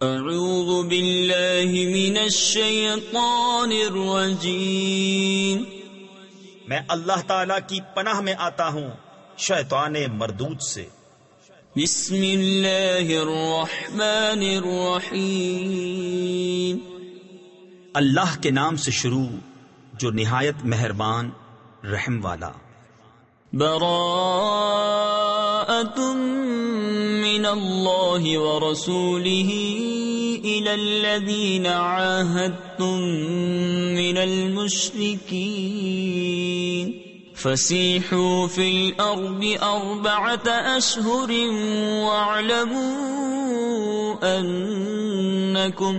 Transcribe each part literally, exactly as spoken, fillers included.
اعوذ باللہ من الشیطان الرجیم، میں اللہ تعالی کی پناہ میں آتا ہوں شیطان مردود سے۔ بسم اللہ الرحمن الرحیم، اللہ کے نام سے شروع جو نہایت مہربان رحم والا۔ براءۃ من اللہ ورسولہ الی الذین عاہدتم من المشرکین فسیحوا فی الارض اربعۃ اشہر واعلموا انکم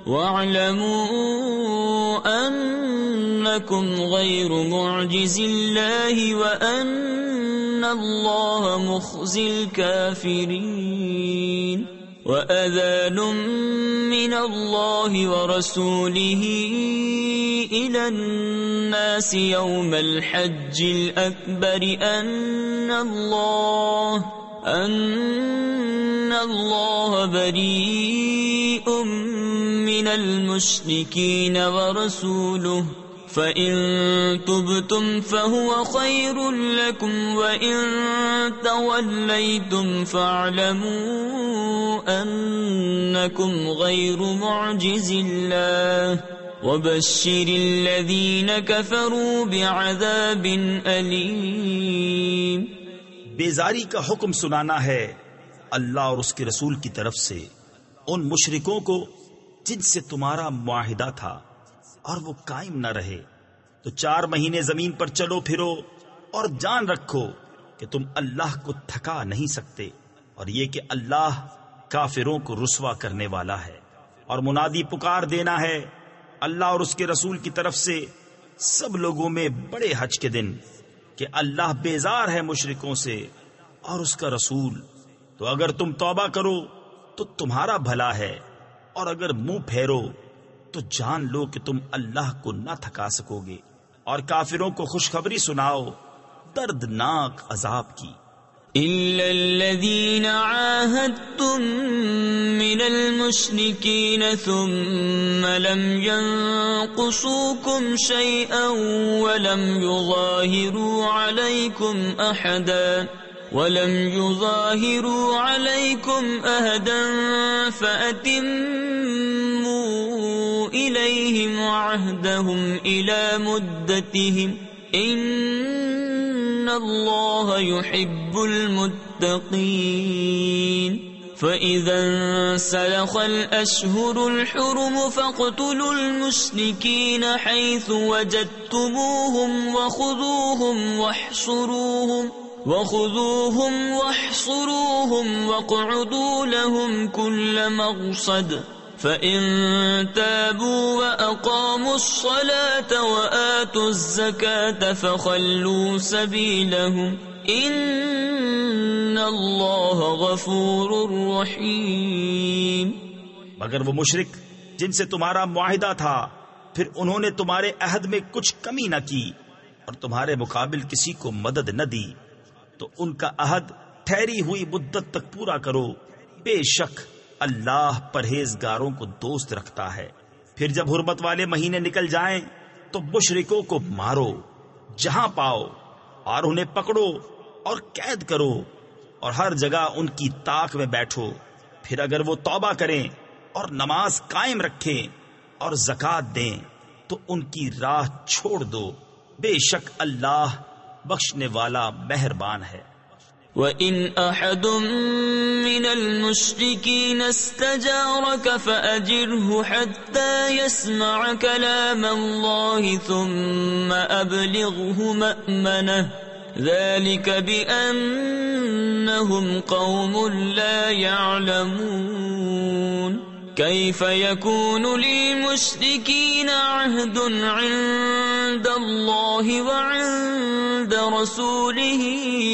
وَاعْلَمُوا أَنَّكُمْ غَيْرُ مُعْجِزِ اللَّهِ وَأَنَّ اللَّهَ مُخْزِي الْكَافِرِينَ وَأَذَانٌ مِّنَ اللَّهِ وَرَسُولِهِ إِلَى النَّاسِ يَوْمَ الْحَجِّ الْأَكْبَرِ أَنَّ اللَّهَ أَنَّ اللَّهَ بَرِيءٌ من المشركين ورسوله فإن تبتم فهو خير لكم وإن توليتم فاعلموا أنكم غير معجز الله وبشر الذين كفروا بعذاب أليم۔ بیزاری کا حکم سنانا ہے اللہ اور اس کے رسول کی طرف سے ان مشرکوں کو جن سے تمہارا معاہدہ تھا اور وہ قائم نہ رہے، تو چار مہینے زمین پر چلو پھرو اور جان رکھو کہ تم اللہ کو تھکا نہیں سکتے، اور یہ کہ اللہ کافروں کو رسوا کرنے والا ہے۔ اور منادی پکار دینا ہے اللہ اور اس کے رسول کی طرف سے سب لوگوں میں بڑے حج کے دن کہ اللہ بیزار ہے مشرکوں سے اور اس کا رسول، تو اگر تم توبہ کرو تو تمہارا بھلا ہے، اور اگر منہ پھیرو تو جان لو کہ تم اللہ کو نہ تھکا سکو گے، اور کافروں کو خوشخبری سناؤ دردناک عذاب کی۔ إِلَّا الَّذِينَ عَاهَدتُّم مِّنَ الْمُشْرِكِينَ ثُمَّ لَمْ يَنقُصُوكُمْ شَيْئًا وَلَمْ يُظَاهِرُوا عَلَيْكُمْ أَحَدًا وَلَمْ يُظَاهِرُوا عَلَيْكُمْ أَحَدًا فَأَتِمُّوا إِلَيْهِمْ عَهْدَهُمْ إِلَى مُدَّتِهِمْ إِنَّ اللَّهَ يُحِبُّ الْمُتَّقِينَ۔ فَإِذَا انسَلَخَ الْأَشْهُرُ الْحُرُمُ فَاقْتُلُوا الْمُشْرِكِينَ حَيْثُ وَجَدتُّمُوهُمْ وَخُذُوهُمْ وَاحْصُرُوهُمْ وَخُذُوهُمْ وَاحْصُرُوهُمْ وَاقْعُدُوا لَهُمْ كُلَّ مَرْصَدٍ فَإِن تَابُوا وَأَقَامُوا الصَّلَاةَ وَآتُوا الزَّكَاةَ فَخَلُّوا سَبِيلَهُمْ إِنَّ اللَّهَ غَفُورٌ رَحِيمٌ۔ مگر وہ مشرک جن سے تمہارا معاہدہ تھا پھر انہوں نے تمہارے عہد میں کچھ کمی نہ کی اور تمہارے مقابل کسی کو مدد نہ دی، تو ان کا عہد ٹھہری ہوئی مدت تک پورا کرو، بے شک اللہ پرہیزگاروں کو دوست رکھتا ہے۔ پھر جب حرمت والے مہینے نکل جائیں تو مشرکوں کو مارو جہاں پاؤ، اور انہیں پکڑو اور قید کرو، اور ہر جگہ ان کی طاق میں بیٹھو۔ پھر اگر وہ توبہ کریں اور نماز قائم رکھیں اور زکوٰۃ دیں تو ان کی راہ چھوڑ دو، بے شک اللہ بخشنے والا مہربان ہے۔ وَإِنْ أَحَدٌ مِّنَ الْمُشْرِكِينَ اسْتَجَارَكَ فَأَجِرْهُ حَتَّى يَسْمَعَ كَلَامَ اللَّهِ ثُمَّ أَبْلِغْهُ مَأْمَنَهُ ذَلِكَ بِأَنَّهُمْ قَوْمٌ لَا يَعْلَمُونَ۔ كيف يكون للمشركين عهد عند الله وعند رسوله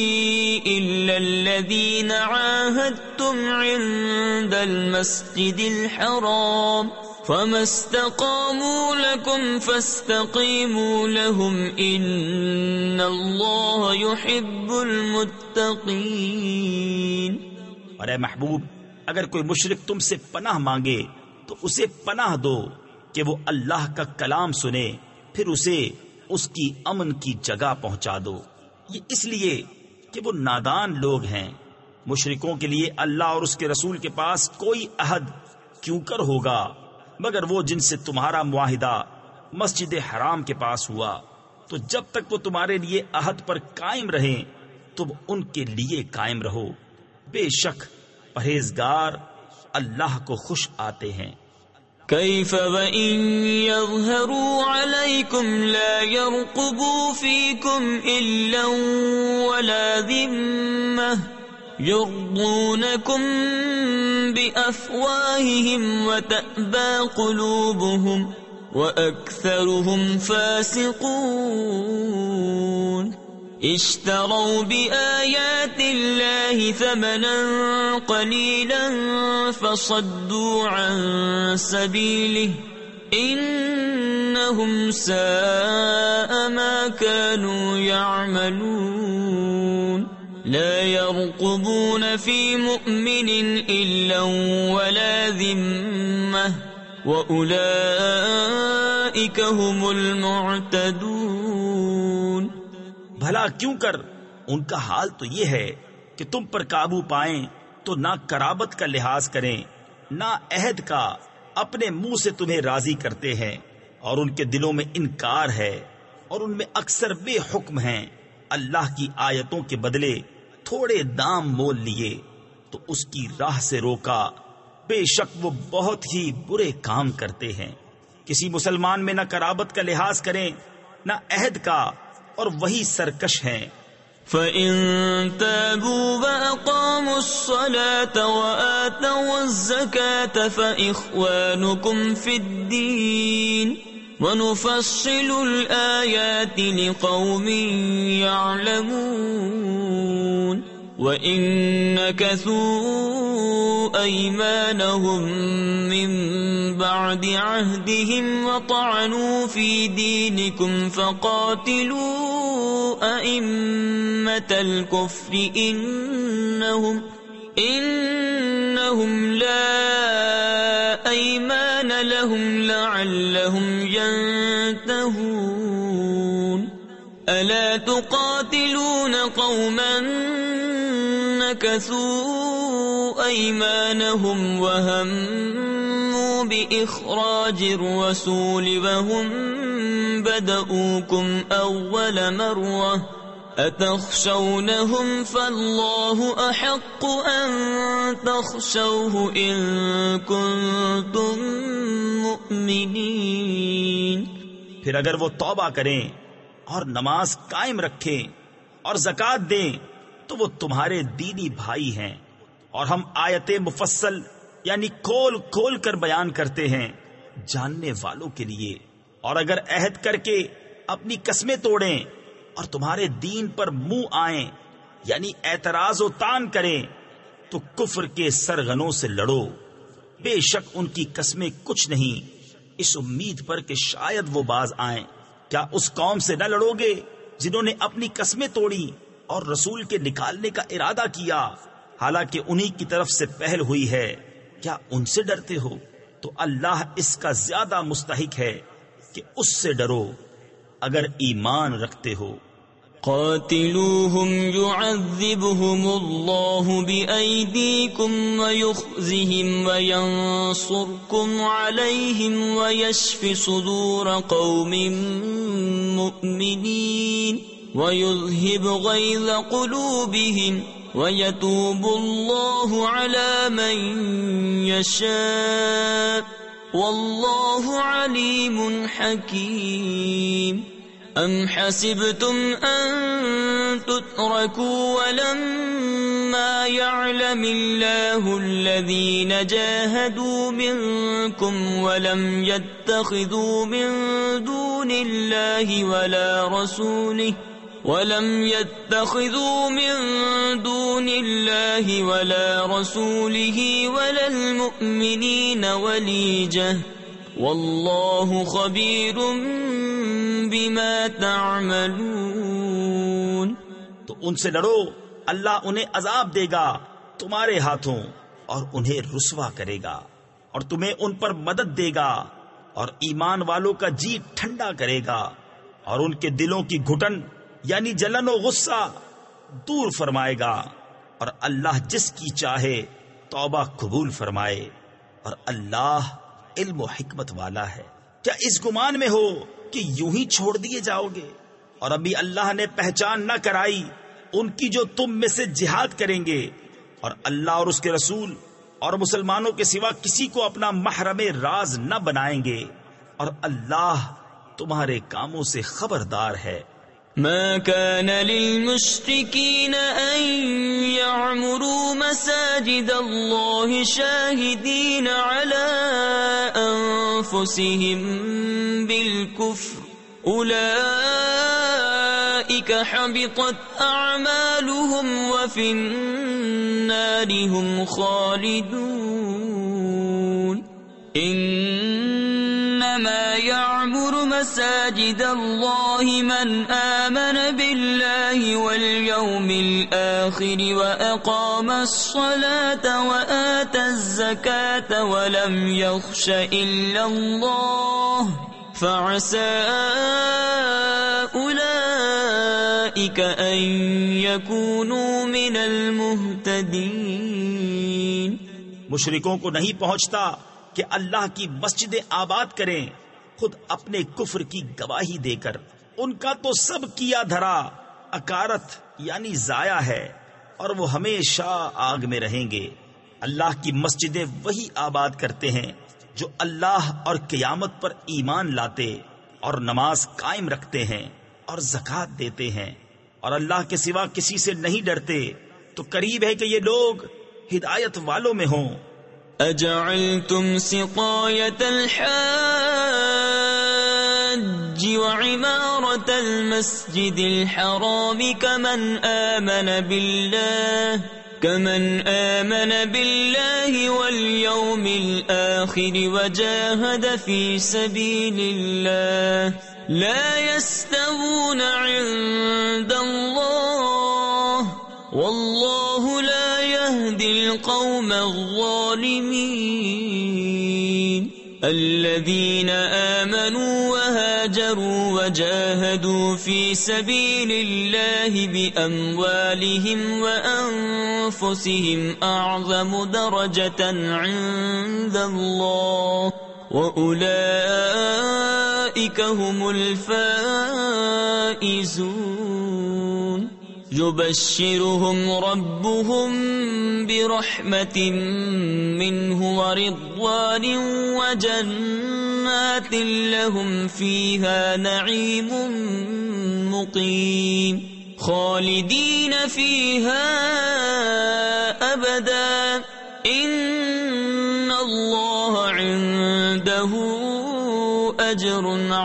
إلا الذين عاهدتم عند المسجد الحرام فما استقاموا لكم فاستقيموا لهم إن الله يحب المتقين۔ اور اے محبوب، اگر کوئی مشرک تم سے پناہ مانگے تو اسے پناہ دو کہ وہ اللہ کا کلام سنے، پھر اسے اس کی امن کی جگہ پہنچا دو، یہ اس لیے کہ وہ نادان لوگ ہیں۔ مشرکوں کے لیے اللہ اور اس کے رسول کے پاس کوئی عہد کیوں کر ہوگا مگر وہ جن سے تمہارا معاہدہ مسجد حرام کے پاس ہوا، تو جب تک وہ تمہارے لیے عہد پر قائم رہیں تم ان کے لیے قائم رہو، بے شک پرہیزگار اللہ کو خوش آتے ہیں۔ كيف وإن يظهروا عليكم لا يرقبوا فيكم إلا ولا ذمة يرضونكم بأفواههم وتأبى قلوبهم وأكثرهم فاسقون اشتروا بآيات الله ثمنا قليلا فصدوا عن سبيله إنهم ساء ما كانوا يعملون لا يرقبون في مؤمن إلا ولا ذمة وأولئك هم المعتدون۔ بھلا کیوں کر ان کا حال تو یہ ہے کہ تم پر قابو پائیں تو نہ قرابت کا لحاظ کریں نہ عہد کا، اپنے منہ سے تمہیں راضی کرتے ہیں اور ان کے دلوں میں انکار ہے اور ان میں اکثر بے حکم ہیں۔ اللہ کی آیتوں کے بدلے تھوڑے دام مول لیے تو اس کی راہ سے روکا، بے شک وہ بہت ہی برے کام کرتے ہیں۔ کسی مسلمان میں نہ قرابت کا لحاظ کریں نہ عہد کا، اور وہی سرکش ہیں۔ فَإِن تَابُوا وَأَقَامُوا الصَّلَاةَ وَآتَوُا الزَّكَاةَ فَإِخْوَانُكُمْ فِي الدِّينِ وَنُفَصِّلُ الْآيَاتِ لِقَوْمٍ يَعْلَمُونَ وَإِن نَكَثُوا أَيْمَانَهُم مِّن بَعْدِ عَهْدِهِمْ وَطَعَنُوا فِي دِينِكُمْ فَقَاتِلُوا أَئِمَّةَ الْكُفْرِ إِنَّهُمْ إِنَّهُمْ لَا أَيْمَانَ لَهُمْ لَعَلَّهُمْ يَنْتَهُونَ أَلَا تُقَاتِلُونَ قَوْمًا نكثوا أيمانهم وهموا بإخراج الرسول وهم بدؤوكم أول مرة أتخشونهم فالله أحق أن تخشوه إن كنتم مؤمنين۔ پھر اگر وہ توبہ کریں اور نماز قائم رکھیں اور زکوٰۃ دیں تو وہ تمہارے دینی بھائی ہیں، اور ہم آیت مفصل یعنی کھول کھول کر بیان کرتے ہیں جاننے والوں کے لیے۔ اور اگر عہد کر کے اپنی قسمیں توڑیں اور تمہارے دین پر منہ آئیں یعنی اعتراض و تان کریں تو کفر کے سرغنوں سے لڑو، بے شک ان کی قسمیں کچھ نہیں اس امید پر کہ شاید وہ باز آئیں۔ کیا اس قوم سے نہ لڑو گے جنہوں نے اپنی قسمیں توڑی اور رسول کے نکالنے کا ارادہ کیا، حالانکہ انہی کی طرف سے پہل ہوئی ہے؟ کیا ان سے ڈرتے ہو؟ تو اللہ اس کا زیادہ مستحق ہے کہ اس سے ڈرو اگر ایمان رکھتے ہو۔ قاتلوهم يعذبهم الله بأيديكم ويخزهم وينصركم عليهم ويشف صدور قوم مؤمنين ويذهب غيظ قلوبهم ويتوب الله على من يشاء والله عليم حكيم۔ أم حسبتم أن تتركوا ولما يعلم الله الذين جاهدوا منكم ولم يتخذوا من دون الله ولا رسوله ولم يتخذوا من دون الله ولا رسوله ولا المؤمنين وليجة واللہ خبیر بما تعملون۔ تو ان سے لڑو، اللہ انہیں عذاب دے گا تمہارے ہاتھوں، اور انہیں رسوا کرے گا، اور تمہیں ان پر مدد دے گا، اور ایمان والوں کا جی ٹھنڈا کرے گا، اور ان کے دلوں کی گھٹن یعنی جلن و غصہ دور فرمائے گا، اور اللہ جس کی چاہے توبہ قبول فرمائے، اور اللہ علم و حکمت والا ہے۔ کیا اس گمان میں ہو کہ یوں ہی چھوڑ دیے جاؤ گے؟ اور ابھی اللہ نے پہچان نہ کرائی ان کی جو تم میں سے جہاد کریں گے، اور اللہ اور اس کے رسول اور مسلمانوں کے سوا کسی کو اپنا محرم راز نہ بنائیں گے، اور اللہ تمہارے کاموں سے خبردار ہے۔ ما كان للمشركين أن يعمروا مساجد الله شاهدين على أنفسهم بالكفر أولئك حبطت أعمالهم وفي النار هم خالدون إنما يعمر مساجد الله من آمن بالله واليوم الآخر وأقام الصلاة وآتى الزكاة ولم يخش إلا الله فعسى أولئك أن يكونوا من المهتدين۔ مشرکوں کو نہیں پہنچتا کہ اللہ کی مسجدیں آباد کریں خود اپنے کفر کی گواہی دے کر، ان کا تو سب کیا دھرا اکارت یعنی ضائع ہے، اور وہ ہمیشہ آگ میں رہیں گے۔ اللہ کی مسجدیں وہی آباد کرتے ہیں جو اللہ اور قیامت پر ایمان لاتے اور نماز قائم رکھتے ہیں اور زکوٰۃ دیتے ہیں، اور اللہ کے سوا کسی سے نہیں ڈرتے، تو قریب ہے کہ یہ لوگ ہدایت والوں میں ہوں۔ أجعلتم سقاية الحاج وعمارة المسجد الحرام كمن آمن بالله كمن آمن بالله واليوم الآخر وجاهد في سبيل الله لا يستوون عند الله والله لا يهدي القوم الظالمين الذين آمنوا وهاجروا وجاهدوا في سبيل الله بأموالهم وأنفسهم أعظم درجة عند الله وأولئك هم الفائزون يبشرهم ربهم برحمة منه ورضوان وجنات لهم فيها نعيم مقيم خالدين فيها أبدا إن الله عنده أجر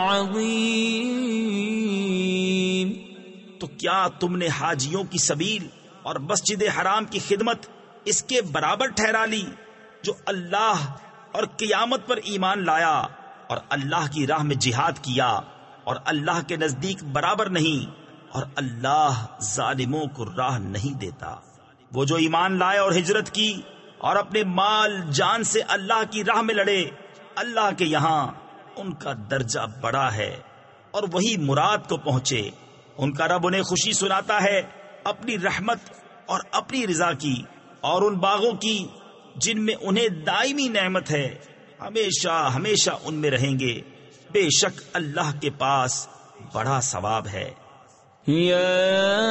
عظيم۔ تو کیا تم نے حاجیوں کی سبیل اور مسجد حرام کی خدمت اس کے برابر ٹھہرا لی جو اللہ اور قیامت پر ایمان لایا اور اللہ کی راہ میں جہاد کیا، اور اللہ کے نزدیک برابر نہیں، اور اللہ ظالموں کو راہ نہیں دیتا۔ وہ جو ایمان لائے اور ہجرت کی اور اپنے مال جان سے اللہ کی راہ میں لڑے، اللہ کے یہاں ان کا درجہ بڑا ہے اور وہی مراد کو پہنچے۔ ان کا رب انہیں خوشی سناتا ہے اپنی رحمت اور اپنی رضا کی، اور ان باغوں کی جن میں انہیں دائمی نعمت ہے، ہمیشہ ہمیشہ ان میں رہیں گے، بے شک اللہ کے پاس بڑا ثواب ہے۔ یا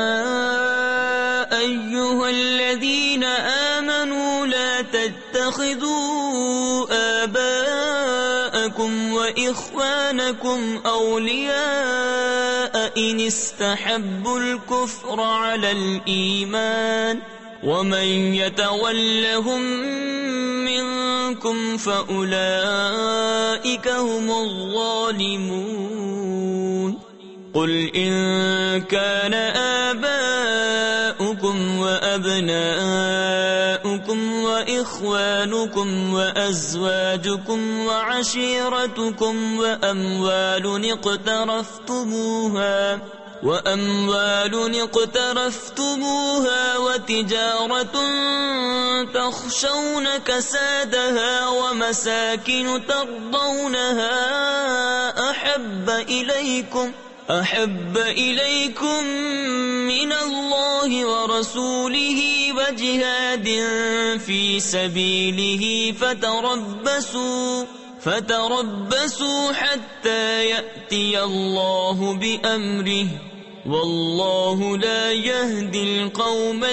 ایھا الذین آمنوا لا تتخذوا آباءکم وإخوانکم اولیاء ان استحبوا الكفر على الإيمان ومن يتولهم منكم فأولئك هم الظالمون قل إن كان آباؤكم وأبناؤكم وإخوانكم وأزواجكم وعشيرتكم وأموال اقترفتموها وأموال اقترفتموها وتجارة تخشون كسادها ومساكن ترضونها أحب إليكم أحب إليكم من الله ورسوله وجهاد في سبيله فتربصوا فتربصوا حتى يأتي الله بأمره والله لا يهدي القوم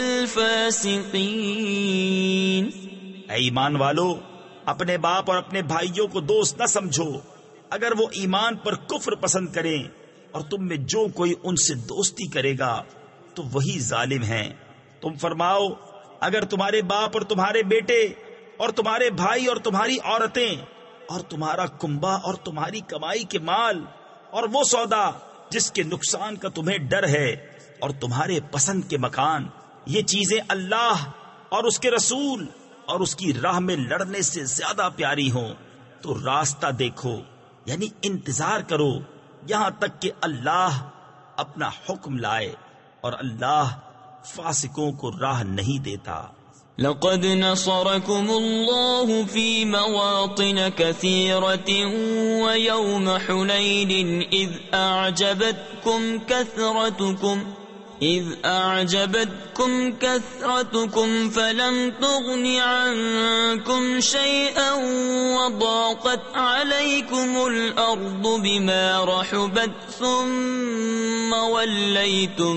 الفاسقين۔ اے ایمان والو، اپنے باپ اور اپنے بھائیوں کو دوست نہ سمجھو، اگر وہ ایمان پر کفر پسند کریں، اور تم میں جو کوئی ان سے دوستی کرے گا تو وہی ظالم ہیں۔ تم فرماؤ، اگر تمہارے باپ اور تمہارے بیٹے اور تمہارے بھائی اور تمہاری عورتیں اور تمہارا کنبہ اور تمہاری کمائی کے مال اور وہ سودا جس کے نقصان کا تمہیں ڈر ہے اور تمہارے پسند کے مکان، یہ چیزیں اللہ اور اس کے رسول اور اس کی راہ میں لڑنے سے زیادہ پیاری ہوں تو راستہ دیکھو، یعنی انتظار کرو یہاں تک کہ اللہ اپنا حکم لائے، اور اللہ فاسقوں کو راہ نہیں دیتا۔ لقد نصركم الله في مواطن كثيرة ويوم حنين إذ أعجبتكم كثرتكم إذ أعجبتكم كثرتكم فلم تغن عنكم شيئا وضاقت عليكم الأرض بما رحبت ثم وليتم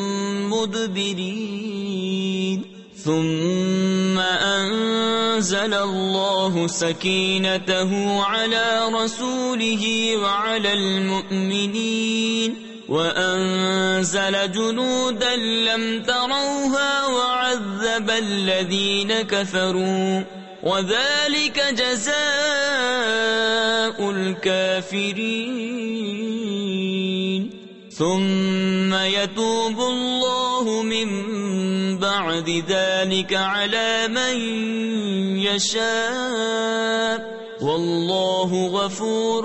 مدبرين ثم أنزل الله سكينته على رسوله وعلى المؤمنين وأنزل جنودا لم تروها وعذب الذين كفروا وذلك جزاء الكافرين ثم يتوب الله من بعد ذلك على من يشاء والله غفور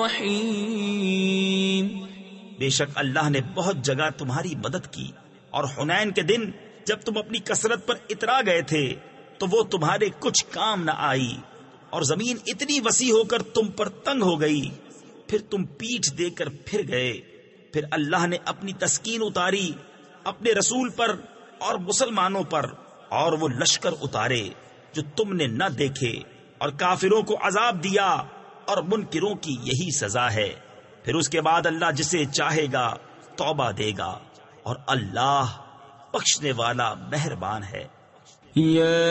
رحيم۔ بے شک اللہ نے بہت جگہ تمہاری مدد کی، اور حنین کے دن جب تم اپنی کثرت پر اترا گئے تھے تو وہ تمہارے کچھ کام نہ آئی، اور زمین اتنی وسیع ہو کر تم پر تنگ ہو گئی، پھر تم پیٹھ دے کر پھر گئے، پھر اللہ نے اپنی تسکین اتاری اپنے رسول پر اور مسلمانوں پر، اور وہ لشکر اتارے جو تم نے نہ دیکھے، اور کافروں کو عذاب دیا، اور منکروں کی یہی سزا ہے۔ پھر اس کے بعد اللہ جسے چاہے گا توبہ دے گا، اور اللہ بخشنے والا مہربان ہے۔ یا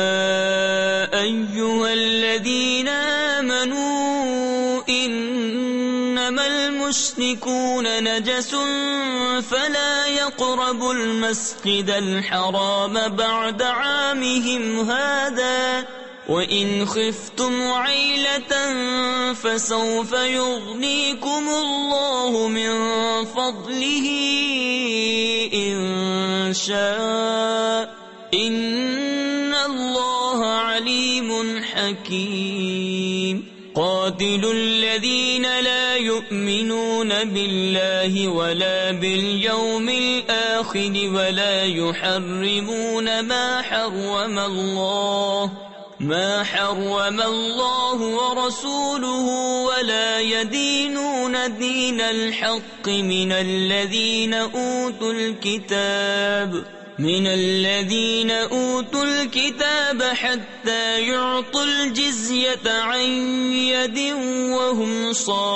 ایھا الذین آمنوا انما المشركون نجس فلا يقربوا المسجد الحرام بعد عامهم هذا وَإِنْ خِفْتُمْ عَيْلَةً فَسَوْفَ يُغْنِيكُمُ اللَّهُ مِنْ فَضْلِهِ إِنْ شَاءَ إِنَّ اللَّهَ عَلِيمٌ حَكِيمٌ۔ قَاتِلُوا الَّذِينَ لَا يُؤْمِنُونَ بِاللَّهِ وَلَا بِالْيَوْمِ الْآخِرِ وَلَا يُحَرِّمُونَ مَا حَرَّمَ اللَّهُ ما حرم الله ورسوله ولا يدينون دين الحق من الذين أوتوا الكتاب من الذين أوتوا الكتاب حتى يعطوا الجزية عن يد وهم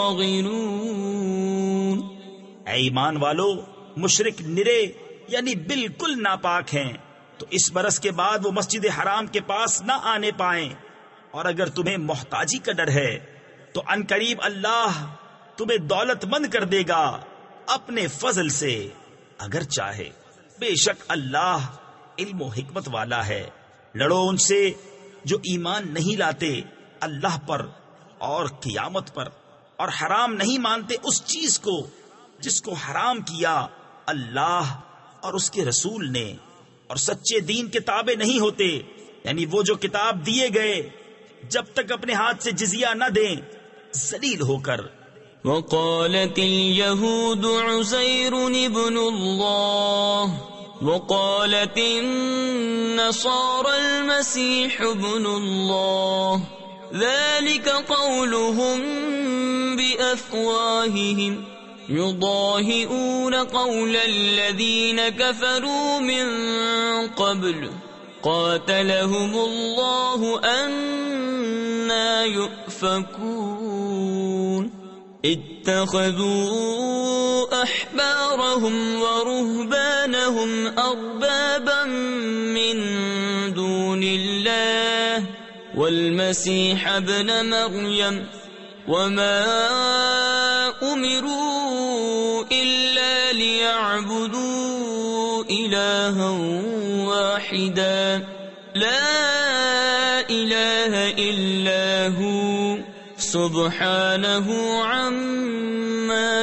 صاغرون۔ اے ایمان والو، مشرک نرے یعنی بالکل ناپاک ہیں تو اس برس کے بعد وہ مسجد حرام کے پاس نہ آنے پائیں، اور اگر تمہیں محتاجی کا ڈر ہے تو عنقریب اللہ تمہیں دولت مند کر دے گا اپنے فضل سے اگر چاہے، بے شک اللہ علم و حکمت والا ہے۔ لڑو ان سے جو ایمان نہیں لاتے اللہ پر اور قیامت پر، اور حرام نہیں مانتے اس چیز کو جس کو حرام کیا اللہ اور اس کے رسول نے، اور سچے دین کے تابع نہیں ہوتے، یعنی وہ جو کتاب دیے گئے جب تک اپنے ہاتھ سے جزیہ نہ دیں ذلیل ہو کر، وقالت اليهود عزير ابن الله وقالت النصارى المسيح ابن الله ذلك قولهم بأفواههم يضاهئون قول الذين كفروا من قبل قاتلهم الله أنى يؤفكون اتخذوا أحبارهم ورهبانهم أربابا من دون الله والمسيح ابن مريم وما أمروا إلا ليعبدوا إلها واحدا لا إله إلا هو سبحانه عما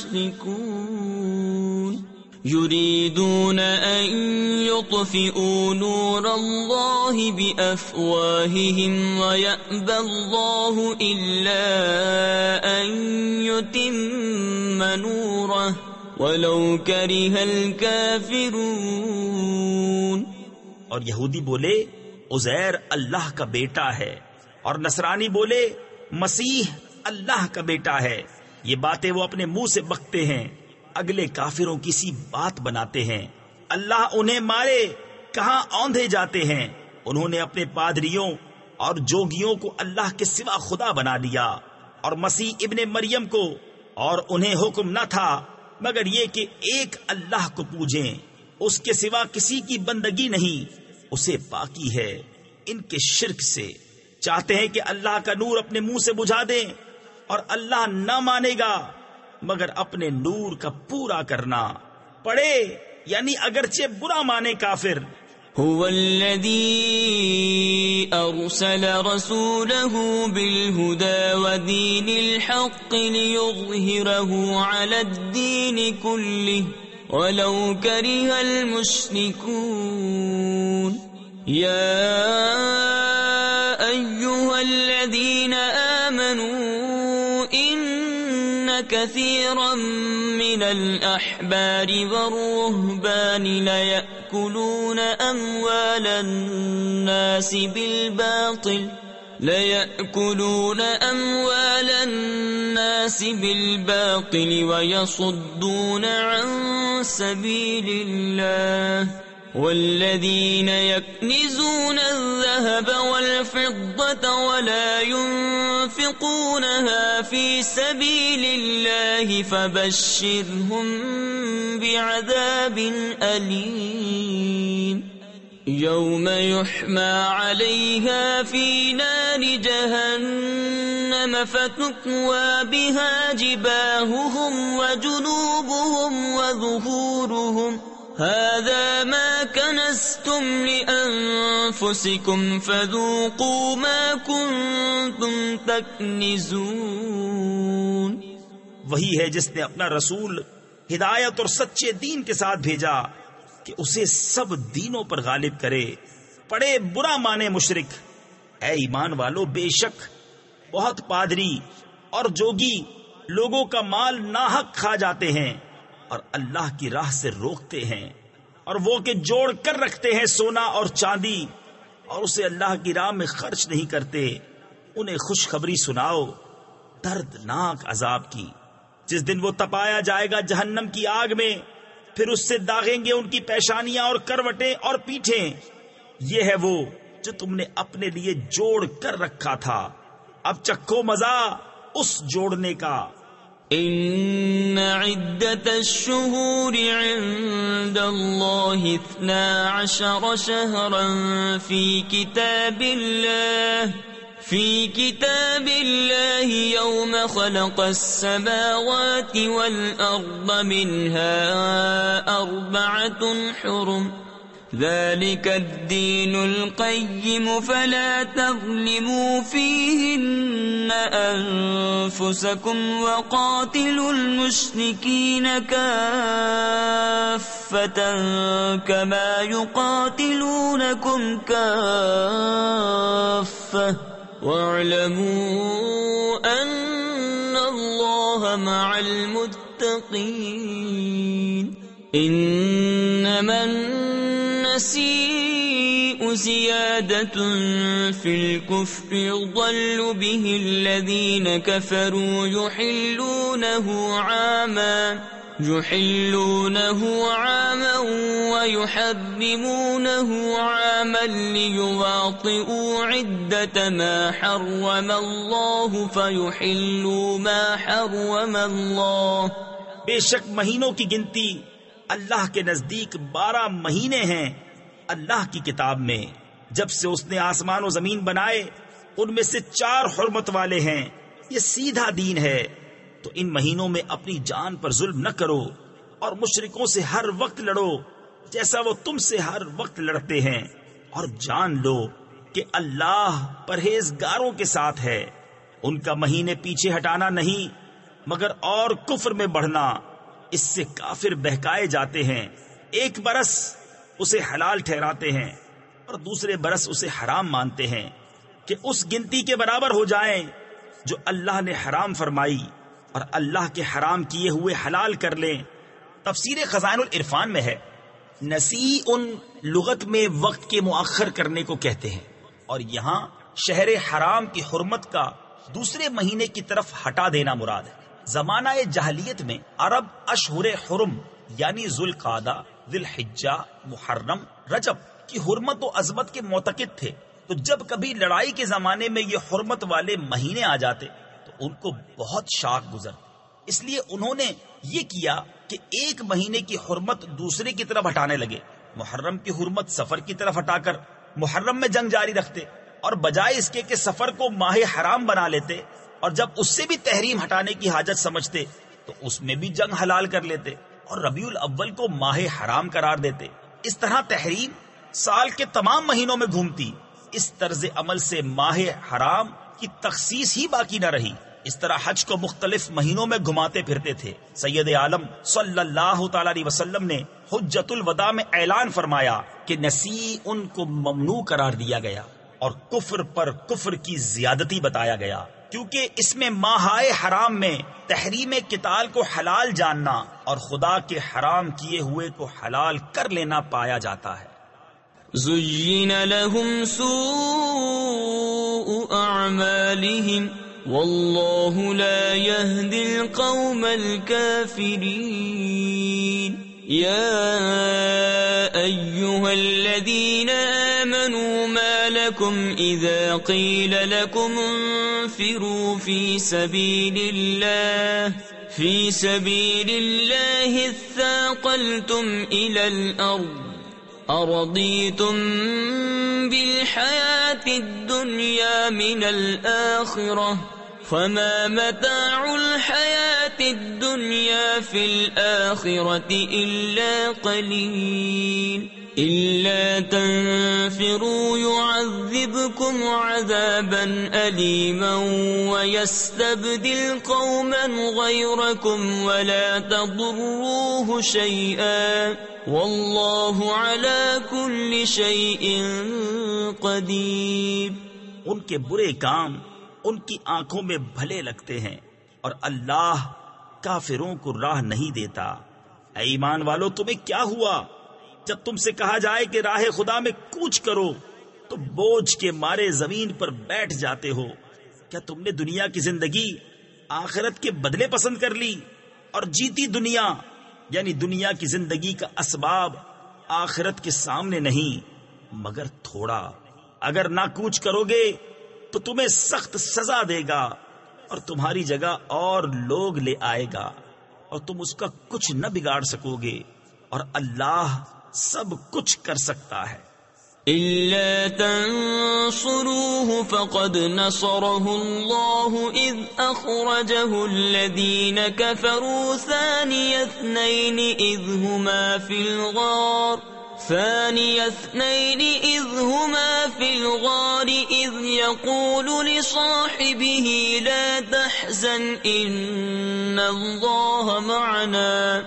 يشركون يريدون أن يطفئوا نور الله بأفواههم ويأبى الله إلا أن يتم نوره ولو كره الكافرون. اور یہودی بولے عزیر اللہ کا بیٹا ہے، اور نصرانی بولے مسیح اللہ کا بیٹا ہے. یہ باتیں وہ اپنے منہ سے بکتے ہیں، اگلے کافروں کی سی بات بناتے ہیں. اللہ انہیں مارے، کہاں اوندھے جاتے ہیں. انہوں نے اپنے پادریوں اور جوگیوں کو اللہ کے سوا خدا بنا لیا، اور مسیح ابن مریم کو، اور انہیں حکم نہ تھا مگر یہ کہ ایک اللہ کو پوجیں، اس کے سوا کسی کی بندگی نہیں، اسے پاکی ہے ان کے شرک سے. چاہتے ہیں کہ اللہ کا نور اپنے منہ سے بجھا دیں، اور اللہ نہ مانے گا مگر اپنے نور کا پورا کرنا. پڑھے یعنی اگرچہ برا مانے کافر. هو الذي أرسل رسوله بالهدى ودين الحق ليظهره على الدين كله ولو كره المشركون. يا أيها الذين آمنوا إن كثيرا من الأحبار والرهبان ليأكلون أموال الناس بالباطل ليأكلون أموال الناس بالباطل ويصدون عن سبيل الله والذين يكنزون الذهب والفضة ولا ينفقونها في سبيل الله فبشرهم بعذاب أليم. يوم يحمى عليها في نار جهنم فتكوى بها جباههم وجنوبهم وظهورهم هذا ما كنزتم لأنفسكم فذوقوا ما كنتم تكنزون. وہی ہے جس نے اپنا رسول ہدایت اور سچے دین کے ساتھ بھیجا کہ اسے سب دینوں پر غالب کرے. پڑے برا مانے مشرک. اے ایمان والو، بے شک بہت پادری اور جوگی لوگوں کا مال ناحق کھا جاتے ہیں اور اللہ کی راہ سے روکتے ہیں، اور وہ کہ جوڑ کر رکھتے ہیں سونا اور چاندی اور اسے اللہ کی راہ میں خرچ نہیں کرتے. انہیں خوشخبری سناؤ دردناک عذاب کی، جس دن وہ تپایا جائے گا جہنم کی آگ میں، پھر اس سے داغیں گے ان کی پیشانیاں اور کروٹیں اور پیٹھیں. یہ ہے وہ جو تم نے اپنے لیے جوڑ کر رکھا تھا، اب چکھو مزہ اس جوڑنے کا. ان عدت الشهور عند الله اثنا عشر شهرا في كتاب الله في كتاب الله يوم خلق السماوات والأرض منها أربعة حرم ذلك الدين القيم فلا تظلموا فيهن أنفسكم وقاتلوا المشركين كافة كما يقاتلونكم كافة واعلموا أن الله مع المتقين إنما النسيء زيادة في الكفر يضل به الذين كفروا يحلونه عاما يحلونه عاما ويحرمونه عاما ليواطئوا عدة ما حرم الله فيحلوا ما حرم الله. بے شک مہینوں کی گنتی اللہ کے نزدیک بارہ مہینے ہیں اللہ کی کتاب میں. جب سے اس نے آسمان و زمین بنائے ان میں سے چار حرمت والے ہیں. یہ سیدھا دین ہے. تو ان مہینوں میں اپنی جان پر ظلم نہ کرو اور مشرکوں سے ہر وقت لڑو جیسا وہ تم سے ہر وقت لڑتے ہیں، اور جان لو کہ اللہ پرہیزگاروں کے ساتھ ہے. ان کا مہینے پیچھے ہٹانا نہیں مگر اور کفر میں بڑھنا. اس سے کافر بہکائے جاتے ہیں. ایک برس اسے حلال ٹھہراتے ہیں اور دوسرے برس اسے حرام مانتے ہیں کہ اس گنتی کے برابر ہو جائیں جو اللہ نے حرام فرمائی، اور اللہ کے حرام کیے ہوئے حلال کر لیں. تفسیر خزائن العرفان میں ہے نسیء لغت میں وقت کے مؤخر کرنے کو کہتے ہیں، اور یہاں شہر حرام کی حرمت کا دوسرے مہینے کی طرف ہٹا دینا مراد ہے. زمانہ جاہلیت میں عرب اشہر حرم یعنی ذوالقعدہ، ذی الحجہ، محرم، رجب کی حرمت و عظمت کے معتقد تھے. تو جب کبھی لڑائی کے زمانے میں یہ حرمت والے مہینے آ جاتے تو ان کو بہت شاک گزرتی. اس لیے انہوں نے یہ کیا کہ ایک مہینے کی حرمت دوسرے کی طرف ہٹانے لگے. محرم کی حرمت سفر کی طرف ہٹا کر محرم میں جنگ جاری رکھتے، اور بجائے اس کے کہ سفر کو ماہ حرام بنا لیتے اور جب اس سے بھی تحریم ہٹانے کی حاجت سمجھتے تو اس میں بھی جنگ حلال کر لیتے اور ربیع الاول کو ماہ حرام قرار دیتے. اس طرح تحریم سال کے تمام مہینوں میں گھومتی. اس طرز عمل سے ماہ حرام کی تخصیص ہی باقی نہ رہی. اس طرح حج کو مختلف مہینوں میں گھماتے پھرتے تھے. سید عالم صلی اللہ تعالی علیہ وسلم نے حجۃ الوداع میں اعلان فرمایا کہ نسیء ان کو ممنوع قرار دیا گیا اور کفر پر کفر کی زیادتی بتایا گیا، کیونکہ اس میں ماہائے حرام میں تحریم قتال کو حلال جاننا اور خدا کے حرام کیے ہوئے کو حلال کر لینا پایا جاتا ہے. زُيِّنَ لَهُمْ سُوءُ أَعْمَالِهِمْ وَاللَّهُ لَا يَهْدِي الْقَوْمَ الْكَافِرِينَ. يَا أَيُّهَا الَّذِينَ آمَنُوا مَا لَكُمْ إِذَا قِيلَ لَكُمْ انفِرُوا فِي سَبِيلِ اللَّهِ فِي سَبِيلِ اللَّهِ اثَّاقَلْتُمْ إِلَى الْأَرْضِ أَرَضِيتُمْ بِالْحَيَاةِ الدُّنْيَا مِنَ الْآخِرَةِ فَمَا مَتَاعُ الْحَيَاةِ الدُّنْيَا فِي الْآخِرَةِ إِلَّا قَلِيلٌ. إِلَّا تَنفِرُوا يُعَذِّبْكُمْ عَذَابًا أَلِيمًا وَيَسْتَبْدِلْ قَوْمًا غَيْرَكُمْ وَلَا تَضُرُّوهُ شَيْئًا وَاللَّهُ عَلَى كُلِّ شَيْءٍ قَدِيرٌ. ان کے برے کام ان کی آنکھوں میں بھلے لگتے ہیں اور اللہ کافروں کو راہ نہیں دیتا. اے ایمان والو، تمہیں کیا ہوا جب تم سے کہا جائے کہ راہ خدا میں کوچ کرو تو بوجھ کے مارے زمین پر بیٹھ جاتے ہو؟ کیا تم نے دنیا کی زندگی آخرت کے بدلے پسند کر لی اور جیتی دنیا یعنی دنیا کی زندگی کا اسباب آخرت کے سامنے نہیں مگر تھوڑا. اگر نہ کوچ کرو گے تو تمہیں سخت سزا دے گا اور تمہاری جگہ اور لوگ لے آئے گا اور تم اس کا کچھ نہ بگاڑ سکو گے، اور اللہ سب کچھ کر سکتا ہے. إِلَّا تَنصُرُوهُ فَقَدْ نَصَرَهُ اللَّهُ إِذْ أَخْرَجَهُ الَّذِينَ كَفَرُوا ثَانِيَ اثْنَيْنِ إِذْ هُمَا فِي الْغَارِ ثاني اثنين إذ هما في الغار إذ يقول لصاحبه لا تحزن إن الله معنا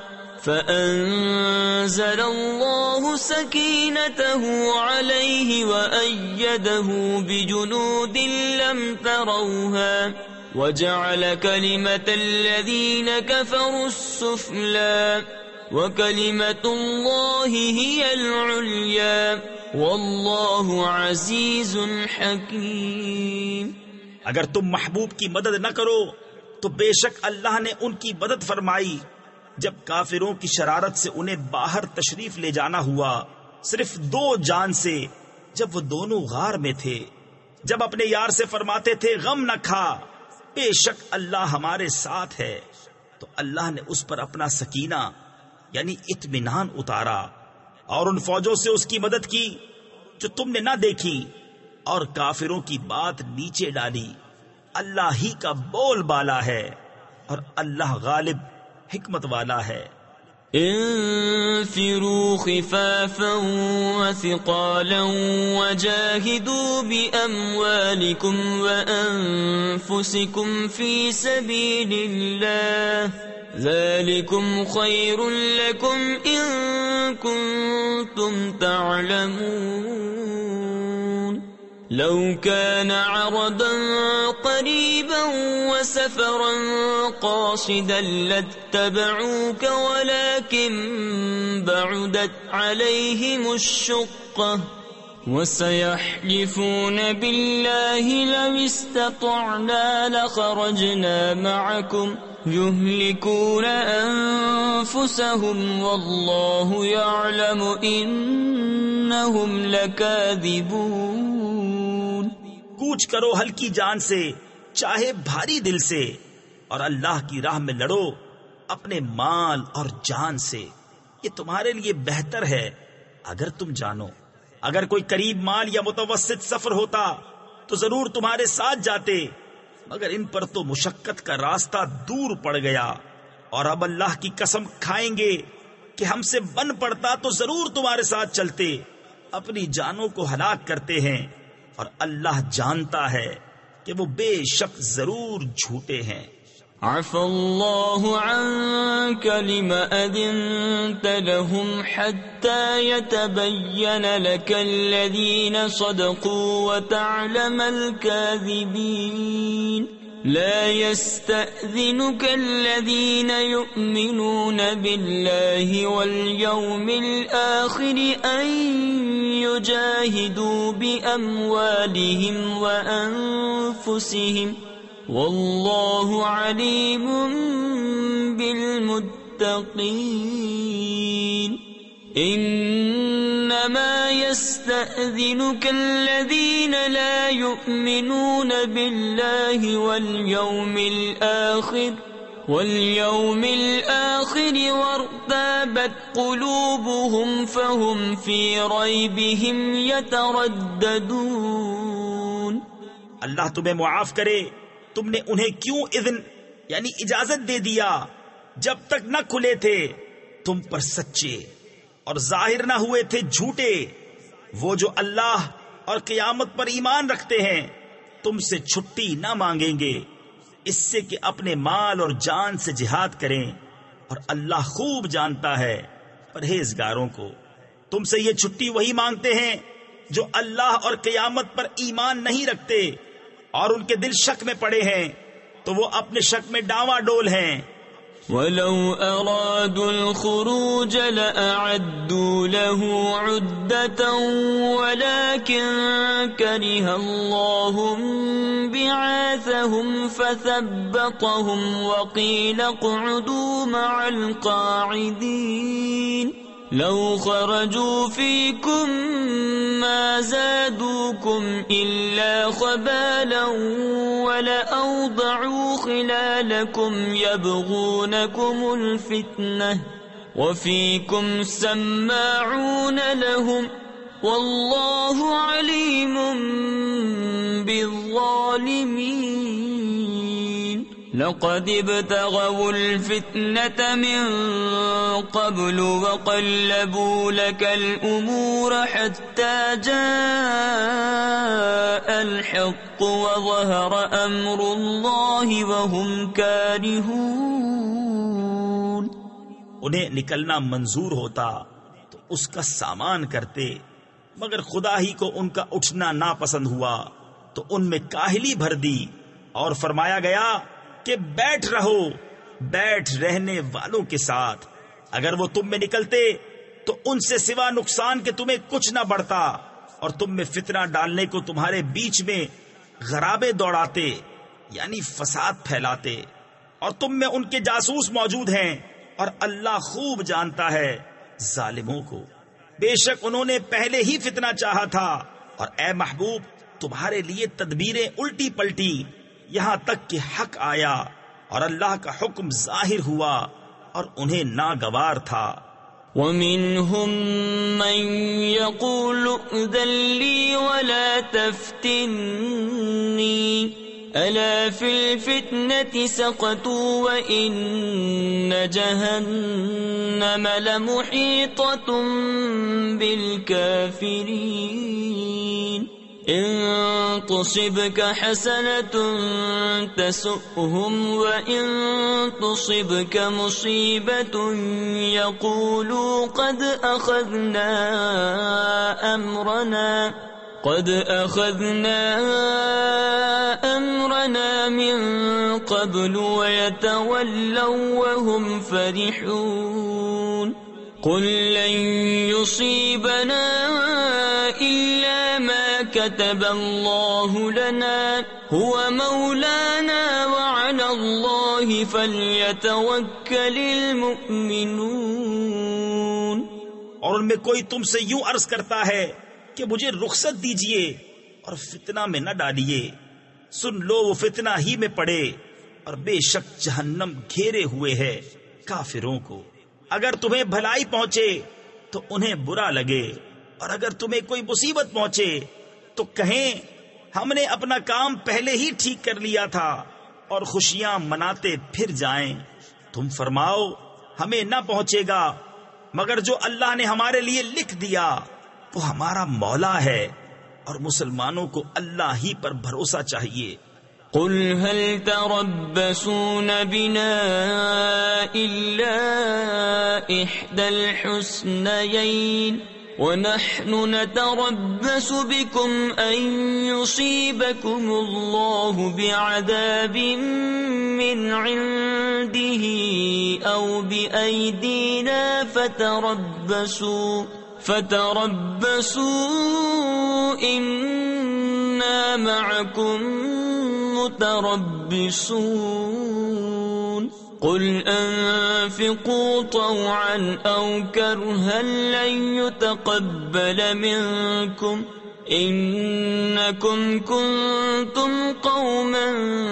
فأنزل الله سكينته عليه وأيده بجنود لم تروها وجعل كلمة الذين كفروا السفلى وكلمة الله هي العليا والله عزيز حكيم. اگر تم محبوب کی مدد نہ کرو تو بے شک اللہ نے ان کی مدد فرمائی جب کافروں کی شرارت سے انہیں باہر تشریف لے جانا ہوا صرف دو جان سے، جب وہ دونوں غار میں تھے، جب اپنے یار سے فرماتے تھے غم نہ کھا، بے شک اللہ ہمارے ساتھ ہے، تو اللہ نے اس پر اپنا سکینہ یعنی اطمینان اتارا اور ان فوجوں سے اس کی مدد کی جو تم نے نہ دیکھی، اور کافروں کی بات نیچے ڈالی. اللہ ہی کا بول بالا ہے اور اللہ غالب حکمت والا ہے. انفروا خفافا وثقالا وجاهدوا بأموالكم وأنفسكم في سبيل الله ذلكم خير لكم إن كنتم تعلمون. لو كان عرضا قريبا وسفرا قاصدا لاتبعوك ولكن بعدت عليهم الشقة وسيحلفون بالله لو استطعنا لخرجنا معكم يهلكون أنفسهم والله يعلم إنهم لكاذبون. کوچ کرو ہلکی جان سے چاہے بھاری دل سے، اور اللہ کی راہ میں لڑو اپنے مال اور جان سے، یہ تمہارے لیے بہتر ہے اگر تم جانو. اگر کوئی قریب مال یا متوسط سفر ہوتا تو ضرور تمہارے ساتھ جاتے، مگر ان پر تو مشقت کا راستہ دور پڑ گیا، اور اب اللہ کی قسم کھائیں گے کہ ہم سے بن پڑتا تو ضرور تمہارے ساتھ چلتے. اپنی جانوں کو ہلاک کرتے ہیں اور اللہ جانتا ہے کہ وہ بے شک ضرور جھوٹے ہیں. عفا اللہ عنك لم أذنت لهم حتى يتبين لك الذين صدقوا وتعلم الكاذبين. لا يستأذنك الذين يؤمنون بالله واليوم الآخر أن يجاهدوا بأموالهم وأنفسهم والله عليم بالمتقين. انما يستأذنك الذين لا يؤمنون بالله واليوم الآخر واليوم الآخر وارتابت قلوبهم فهم في ريبهم يترددون. اللہ تمہیں معاف کرے، تم نے انہیں کیوں اذن یعنی اجازت دے دیا جب تک نہ کھلے تھے تم پر سچے اور ظاہر نہ ہوئے تھے جھوٹے. وہ جو اللہ اور قیامت پر ایمان رکھتے ہیں تم سے چھٹی نہ مانگیں گے اس سے کہ اپنے مال اور جان سے جہاد کریں، اور اللہ خوب جانتا ہے پرہیزگاروں کو. تم سے یہ چھٹی وہی مانگتے ہیں جو اللہ اور قیامت پر ایمان نہیں رکھتے اور ان کے دل شک میں پڑے ہیں، تو وہ اپنے شک میں ڈاواں ڈول ہیں. وَلَوْ أَرَادُوا الْخُرُوجَ لَأَعَدُّوا لَهُ عُدَّةً وَلَكِنْ كَرِهَ اللَّهُ انبِعَاثَهُمْ فَثَبَّطَهُمْ وَقِيلَ اقْعُدُوا مَعَ الْقَاعِدِينَ. لو خرجوا فيكم ما زادوكم إلا خبالا ولأوضعوا خلالكم يبغونكم الفتنة وفيكم سماعون لهم والله عليم بالظالمين. لقد ابتغوا الفتنة من قبل وقلبوا لك الأمور حتى جاء الحق وظهر أمر الله وهم كارهون. انہیں نکلنا منظور ہوتا تو اس کا سامان کرتے، مگر خدا ہی کو ان کا اٹھنا ناپسند ہوا تو ان میں کاہلی بھر دی، اور فرمایا گیا کہ بیٹھ رہو بیٹھ رہنے والوں کے ساتھ۔ اگر وہ تم میں نکلتے تو ان سے سوا نقصان کے تمہیں کچھ نہ بڑھتا، اور تم میں فتنہ ڈالنے کو تمہارے بیچ میں غرابے دوڑاتے، یعنی فساد پھیلاتے، اور تم میں ان کے جاسوس موجود ہیں، اور اللہ خوب جانتا ہے ظالموں کو۔ بے شک انہوں نے پہلے ہی فتنہ چاہا تھا، اور اے محبوب تمہارے لیے تدبیریں الٹی پلٹی یہاں تک کہ حق آیا، اور اللہ کا حکم ظاہر ہوا اور انہیں ناگوار تھا۔ وَمِنْهُمْ مَنْ يَقُولُ ائْذَنْ لِي وَلَا تَفْتِنِّي أَلَا فِي الْفِتْنَةِ سَقَطُوا وَإِنَّ جَهَنَّمَ لَمُحِيطَةٌ بِالْكَافِرِينَ إِن تُصِبْكَ حَسَنَةٌ تَسُؤْهُمْ وَإِن تُصِبْكَ مُصِيبَةٌ يَقُولُوا قَدْ أَخَذْنَا أَمْرَنَا قَدْ أَخَذْنَا أَمْرَنَا مِنْ قَبْلُ وَيَتَوَلَّوْا وَهُمْ فَرِحُونَ قُلْ لَنْ يُصِيبَنَا إِلَّا مَا كَتَبَ اللَّهُ لَنَا هُوَ مَوْلَانَا وَعَلَى اللَّهِ فَلْيَتَوَكَّلِ الْمُؤْمِنُونَ۔ اور ان میں کوئی تم سے یوں عرض کرتا ہے کہ مجھے رخصت دیجئے اور فتنہ میں نہ ڈالیے، سن لو وہ فتنہ ہی میں پڑے، اور بے شک جہنم گھیرے ہوئے ہے کافروں کو۔ اگر تمہیں بھلائی پہنچے تو انہیں برا لگے، اور اگر تمہیں کوئی مصیبت پہنچے تو کہیں ہم نے اپنا کام پہلے ہی ٹھیک کر لیا تھا، اور خوشیاں مناتے پھر جائیں۔ تم فرماؤ ہمیں نہ پہنچے گا مگر جو اللہ نے ہمارے لیے لکھ دیا، وہ ہمارا مولا ہے، اور مسلمانوں کو اللہ ہی پر بھروسہ چاہیے۔ قل هل تربصون بنا إلا إحدى الحسنيين ونحن نتربص بكم أن يصيبكم الله بعذاب من عنده أو بأيدينا فتربصوا فتربصوا إنا معكم متربصون قل انفقوا طوعا أو كرها لن يتقبل منكم إنكم كنتم قوما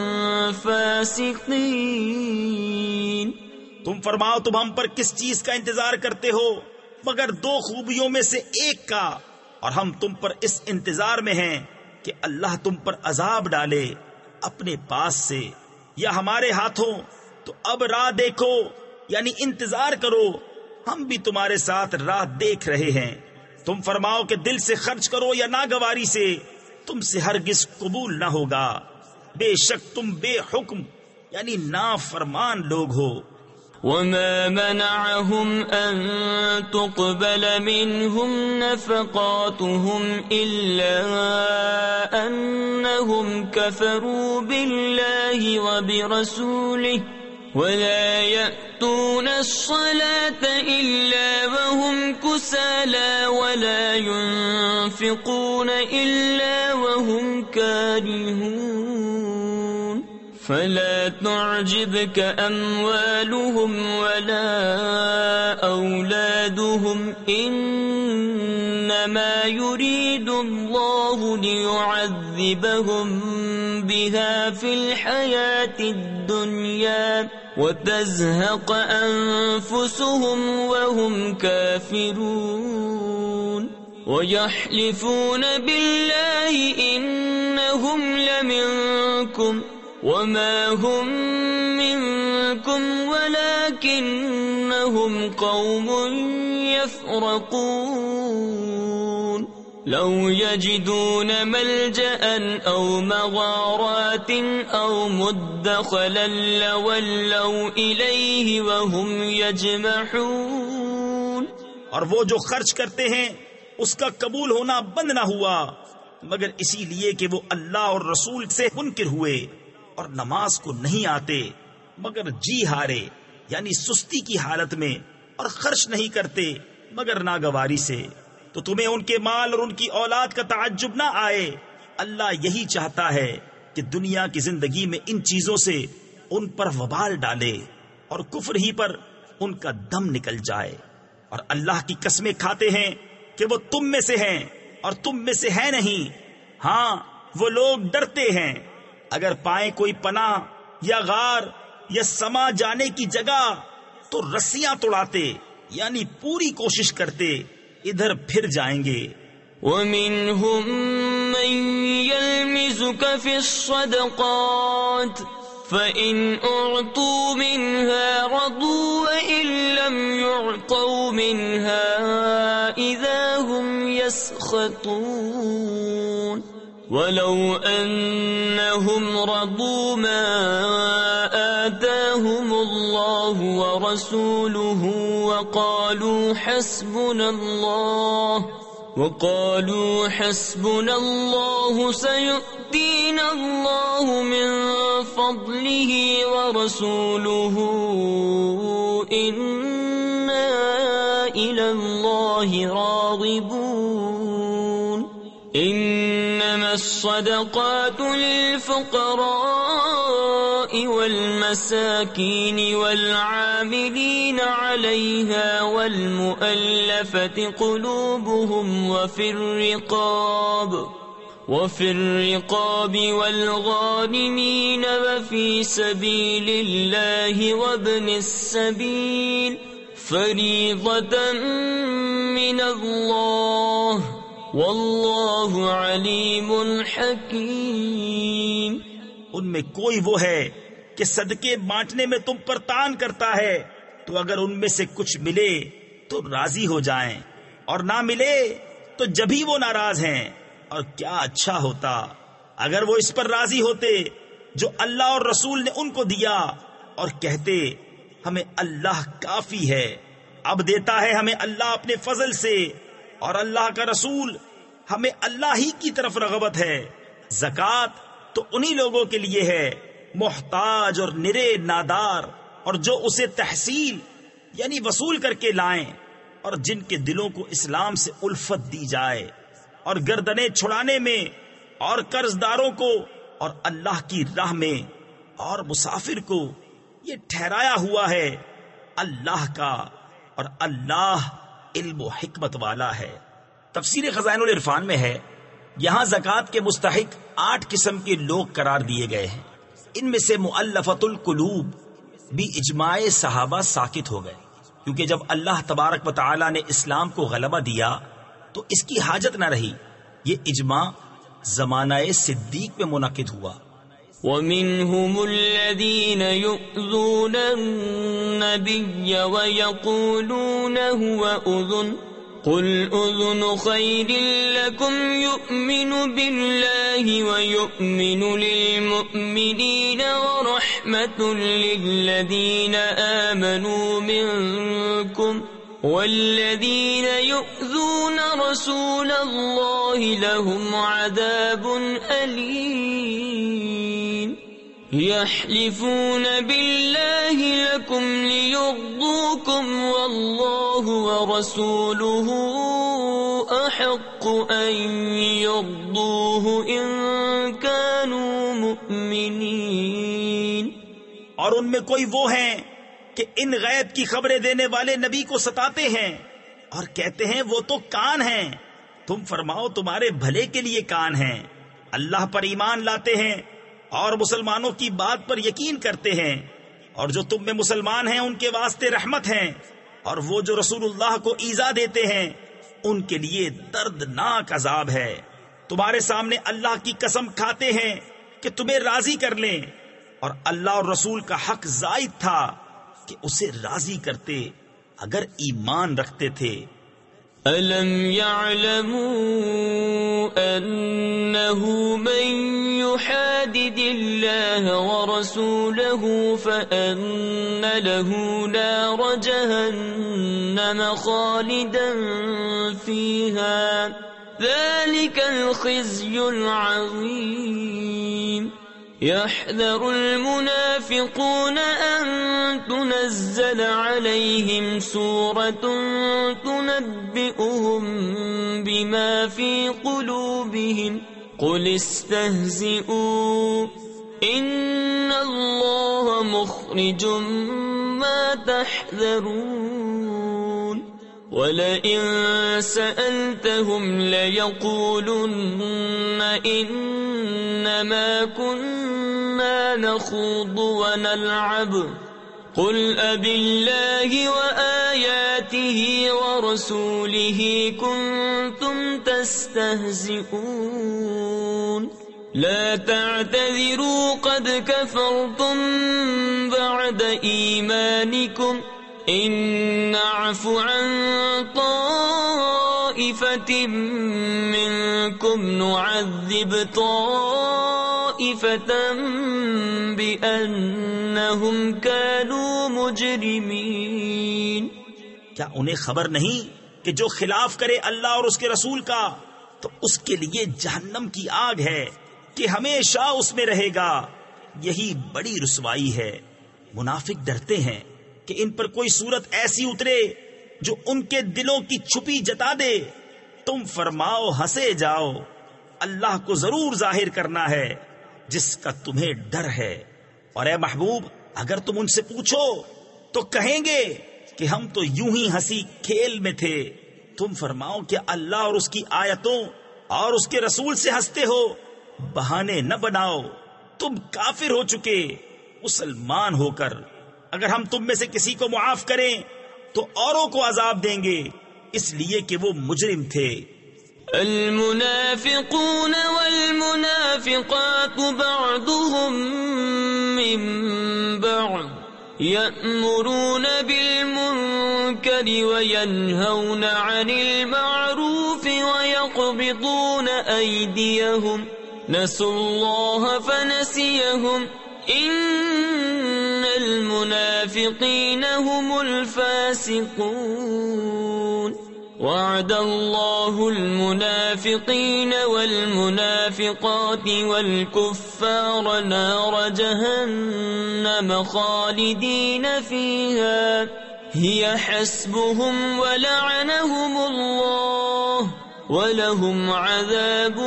فاسقين۔ تم فرماؤ تم ہم پر کس چیز کا انتظار کرتے ہو مگر دو خوبیوں میں سے ایک کا، اور ہم تم پر اس انتظار میں ہیں کہ اللہ تم پر عذاب ڈالے اپنے پاس سے یا ہمارے ہاتھوں، تو اب راہ دیکھو یعنی انتظار کرو، ہم بھی تمہارے ساتھ راہ دیکھ رہے ہیں۔ تم فرماؤ کہ دل سے خرچ کرو یا ناگواری سے، تم سے ہرگز قبول نہ ہوگا، بے شک تم بے حکم یعنی نافرمان لوگ ہو۔ وما منعهم أن تقبل منهم نفقاتهم إلا أنهم كفروا بالله وبرسوله ولا يأتون الصلاة إلا وهم كسالى ولا ينفقون إلا وهم كارهون فلا تعجبك أموالهم ولا أولادهم إنما يريد الله ليعذبهم بها في الحياة الدنيا وتزهق أنفسهم وهم كافرون ويحلفون بالله إنهم لمنكم وما هم منكم ولكنهم قوم يفرقون۔ لو يجدون ملجأ أو مغارات أو مدخلا لولوا إليه وهم يجمحون. اور وہ جو خرچ کرتے ہیں اس کا قبول ہونا بند نہ ہوا مگر اسی لیے کہ وہ اللہ اور رسول سے منکر ہوئے اور نماز کو نہیں آتے مگر جی ہارے یعنی سستی کی حالت میں، اور خرچ نہیں کرتے مگر ناگواری سے. تو تمہیں ان کے مال اور ان کی اولاد کا تعجب نہ آئے. اللہ یہی چاہتا ہے کہ دنیا کی زندگی میں ان چیزوں سے ان پر وبال ڈالے اور کفر ہی پر ان کا دم نکل جائے. اور اللہ کی قسمیں کھاتے ہیں کہ وہ تم میں سے ہیں اور تم میں سے ہے نہیں. ہاں وہ لوگ ڈرتے ہیں اگر پائیں کوئی پناہ یا غار یا سما جانے کی جگہ تو رسیاں توڑاتے یعنی پوری کوشش کرتے ادھر پھر جائیں گے. وَمِنْهُمْ مَنْ يَلْمِزُكَ فِي الصَّدَقَاتِ فَإِنْ أُعْطُوا مِنْهَا رَضُوا وَإِنْ لَمْ يُعْطَوْا مِنْهَا إِذَا هُمْ يَسْخَطُونَ. وَلَوْ أَنَّهُمْ رَضُوا مَا آتَاهُمُ اللَّهُ وَرَسُولُهُ وَقَالُوا حَسْبُنَا اللَّهُ وَقَالُوا حَسْبُنَا اللَّهُ سَيُؤْتِينَا اللَّهُ مِنْ فَضْلِهِ وَرَسُولُهُ إِنَّا إِلَى اللَّهِ رَاغِبُونَ. إِنَّمَا الصَّدَقَاتُ لِلْفُقَرَاءِ وَالْمَسَاكِينِ وَالْعَامِلِينَ عَلَيْهَا وَالْمُؤَلَّفَةِ قُلُوبُهُمْ وَفِي الرِّقَابِ وَفِي الرِّقَابِ وَالْغَارِمِينَ وَفِي سَبِيلِ اللَّهِ وَابْنِ السَّبِيلِ فَرِيضَةً مِّنَ اللَّهِ وَاللَّهُ عَلِيمٌ حَكِيمٌ. ان میں کوئی وہ ہے کہ صدقے بانٹنے میں تم پر تان کرتا ہے تو اگر ان میں سے کچھ ملے تو راضی ہو جائیں اور نہ ملے تو جبھی وہ ناراض ہیں. اور کیا اچھا ہوتا اگر وہ اس پر راضی ہوتے جو اللہ اور رسول نے ان کو دیا اور کہتے ہمیں اللہ کافی ہے. اب دیتا ہے ہمیں اللہ اپنے فضل سے اور اللہ کا رسول ہمیں اللہ ہی کی طرف رغبت ہے. زکوٰۃ تو انہی لوگوں کے لیے ہے محتاج اور نرے نادار اور جو اسے تحصیل یعنی وصول کر کے لائیں اور جن کے دلوں کو اسلام سے الفت دی جائے اور گردنیں چھڑانے میں اور قرض داروں کو اور اللہ کی راہ میں اور مسافر کو یہ ٹھہرایا ہوا ہے اللہ کا اور اللہ علم و حکمت والا ہے. تفسیر خزائن العرفان میں ہے یہاں زکوٰۃ کے مستحق آٹھ قسم کے لوگ قرار دیے گئے ہیں. ان میں سے مؤلفۃ القلوب بھی اجماع صحابہ ساکت ہو گئے کیونکہ جب اللہ تبارک و تعالی نے اسلام کو غلبہ دیا تو اس کی حاجت نہ رہی. یہ اجماع زمانہ صدیق میں منعقد ہوا. وَمِنْهُمُ الَّذِينَ يُؤْذُونَ النَّبِيَّ وَيَقُولُونَ هُوَ أُذُنٌ قُلْ أُذُنُ خَيْرٍ لَكُمْ يُؤْمِنُ بِاللَّهِ وَيُؤْمِنُ لِلْمُؤْمِنِينَ وَرَحْمَةٌ لِلَّذِينَ آمَنُوا مِنْكُمْ وَالَّذِينَ يُؤْذُونَ رَسُولَ اللَّهِ لَهُمْ عَذَابٌ أَلِيمٌ. يَحْلِفُونَ بِاللَّهِ لَكُمْ لِيُرْضُوكُمْ وَاللَّهُ وَرَسُولُهُ أَحَقُّ أَن يُرْضُوهُ إِن كَانُوا مُؤْمِنِينَ. اور ان میں کوئی وہ ہیں کہ ان غیب کی خبریں دینے والے نبی کو ستاتے ہیں اور کہتے ہیں وہ تو کان ہیں. تم فرماؤ تمہارے بھلے کے لیے کان ہیں. اللہ پر ایمان لاتے ہیں اور مسلمانوں کی بات پر یقین کرتے ہیں اور جو تم میں مسلمان ہیں ان کے واسطے رحمت ہیں اور وہ جو رسول اللہ کو ایذا دیتے ہیں ان کے لیے دردناک عذاب ہے. تمہارے سامنے اللہ کی قسم کھاتے ہیں کہ تمہیں راضی کر لیں اور اللہ اور رسول کا حق زائد تھا کہ اسے راضی کرتے اگر ایمان رکھتے تھے. أَلَمْ يَعْلَمُوا أَنَّهُ مَنْ يُحَادِدِ اللَّهَ وَرَسُولَهُ فَأَنَّ لَهُ نَارَ جَهَنَّمَ خَالِدًا فِيهَا ذَلِكَ الْخِزْيُ الْعَظِيمُ يَحْذَرُ الْمُنَافِقُونَ أَن تُنَزَّلَ عَلَيْهِمْ سُورَةٌ تُنَبِّئُهُم بِمَا فِي قُلُوبِهِمْ قُلِ اسْتَهْزِئُوا إِنَّ اللَّهَ مُخْرِجٌ مَّا تَحْذَرُونَ وَلَئِن سَأَلْتَهُمْ لَيَقُولُنَّ إِنَّمَا كُنَّا نَخُوضُ وَنَلْعَبُ قُلْ أَبِاللَّهِ وَآيَاتِهِ وَرَسُولِهِ كُنتُمْ تَسْتَهْزِئُونَ لَا تَعْتَذِرُوا قَدْ كَفَرْتُمْ بَعْدَ إِيمَانِكُمْ إِن نَّعْفُ عَن طَائِفَةٍ مِّنكُمْ نُعَذِّبْ طَائِفَةً بِأَنَّهُمْ كَانُوا مُجْرِمِينَ کیا انہیں خبر نہیں کہ جو خلاف کرے اللہ اور اس کے رسول کا تو اس کے لیے جہنم کی آگ ہے کہ ہمیشہ اس میں رہے گا، یہی بڑی رسوائی ہے۔ منافق ڈرتے ہیں کہ ان پر کوئی صورت ایسی اترے جو ان کے دلوں کی چھپی جتا دے۔ تم فرماؤ ہنسے جاؤ، اللہ کو ضرور ظاہر کرنا ہے جس کا تمہیں ڈر ہے۔ اور اے محبوب اگر تم ان سے پوچھو تو کہیں گے کہ ہم تو یوں ہی ہنسی کھیل میں تھے۔ تم فرماؤ کہ اللہ اور اس کی آیتوں اور اس کے رسول سے ہنستے ہو، بہانے نہ بناؤ، تم کافر ہو چکے مسلمان ہو کر۔ اگر ہم تم میں سے کسی کو معاف کریں تو اوروں کو عذاب دیں گے، اس لیے کہ وہ مجرم تھے۔ المنافقون والمنافقات بعضهم من بعض يأمرون بالمنكر وينهون عن المعروف ويقبضون أيديهم نسوا الله فنسيهم إن المنافقين هم الفاسقون وعد الله المنافقين والمنافقات والكفار نار جهنم خالدين فيها هي حسبهم ولعنهم الله ولهم عذاب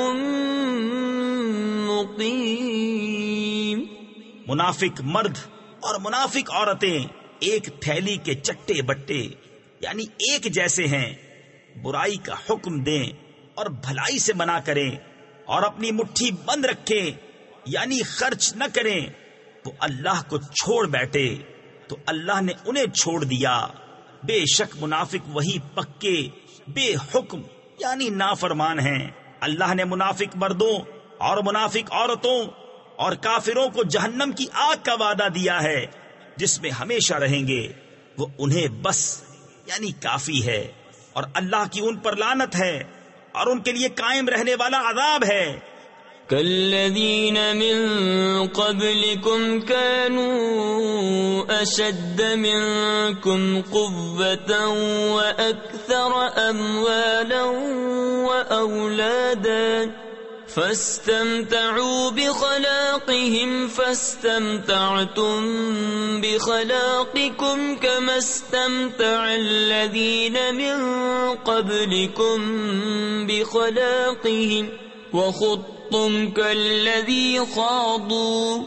مقيم۔ منافق مرد اور منافق عورتیں ایک تھیلی کے چٹے بٹے یعنی ایک جیسے ہیں، برائی کا حکم دیں اور بھلائی سے منع کریں اور اپنی مٹھی بند رکھیں یعنی خرچ نہ کریں، وہ اللہ کو چھوڑ بیٹھے تو اللہ نے انہیں چھوڑ دیا۔ بے شک منافق وہی پکے بے حکم یعنی نافرمان ہیں۔ اللہ نے منافق مردوں اور منافق عورتوں اور کافروں کو جہنم کی آگ کا وعدہ دیا ہے جس میں ہمیشہ رہیں گے، وہ انہیں بس یعنی کافی ہے، اور اللہ کی ان پر لعنت ہے اور ان کے لیے قائم رہنے والا عذاب ہے۔ كالذين من قبلكم كانوا أشد منكم قوة وأكثر أموالا وأولادا فاستمتعوا بخلاقهم فاستمتعتم بخلاقكم كما استمتع الذين من قبلكم بخلاقهم وخضتم كالذي خاضوا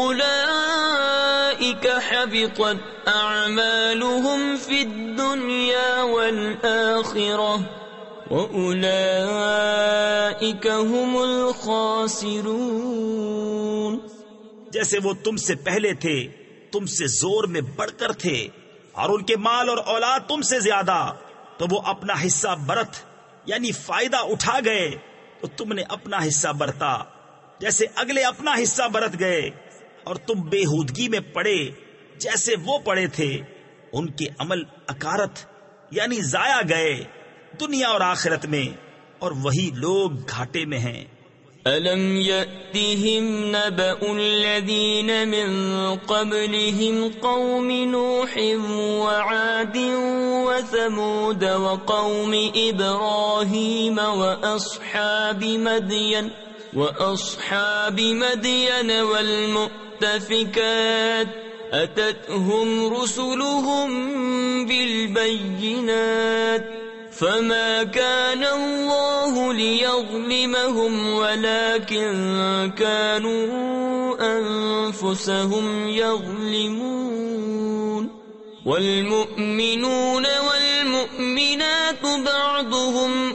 أولئك حبطت أعمالهم في الدنيا والآخرة وَأُولَئِكَ هُمُ الْخَاسِرُونَ۔ جیسے وہ تم سے پہلے تھے، تم سے زور میں بڑھ کر تھے اور ان کے مال اور اولاد تم سے زیادہ، تو وہ اپنا حصہ برت یعنی فائدہ اٹھا گئے تو تم نے اپنا حصہ برتا، جیسے اگلے اپنا حصہ برت گئے، اور تم بےہودگی میں پڑے جیسے وہ پڑے تھے۔ ان کے عمل اکارت یعنی ضائع گئے، دنیا اور آخرت میں، اور وہی لوگ گھاٹے میں ہیں۔ أَلَمْ يَأْتِهِمْ نَبَأُ الَّذِينَ مِنْ قَبْلِهِمْ قَوْمِ نُوحٍ وَعَادٍ وَثَمُودَ وَقَوْمِ إِبْرَاهِيمَ وَأَصْحَابِ مَدْيَنَ وَأَصْحَابِ مَدْيَنَ وَالْمُؤْتَفِكَاتِ أَتَتْهُمْ رُسُلُهُم بِالْبَيِّنَاتِ فما كان الله ليظلمهم ولكن كانوا أنفسهم يظلمون والمؤمنون والمؤمنات بعضهم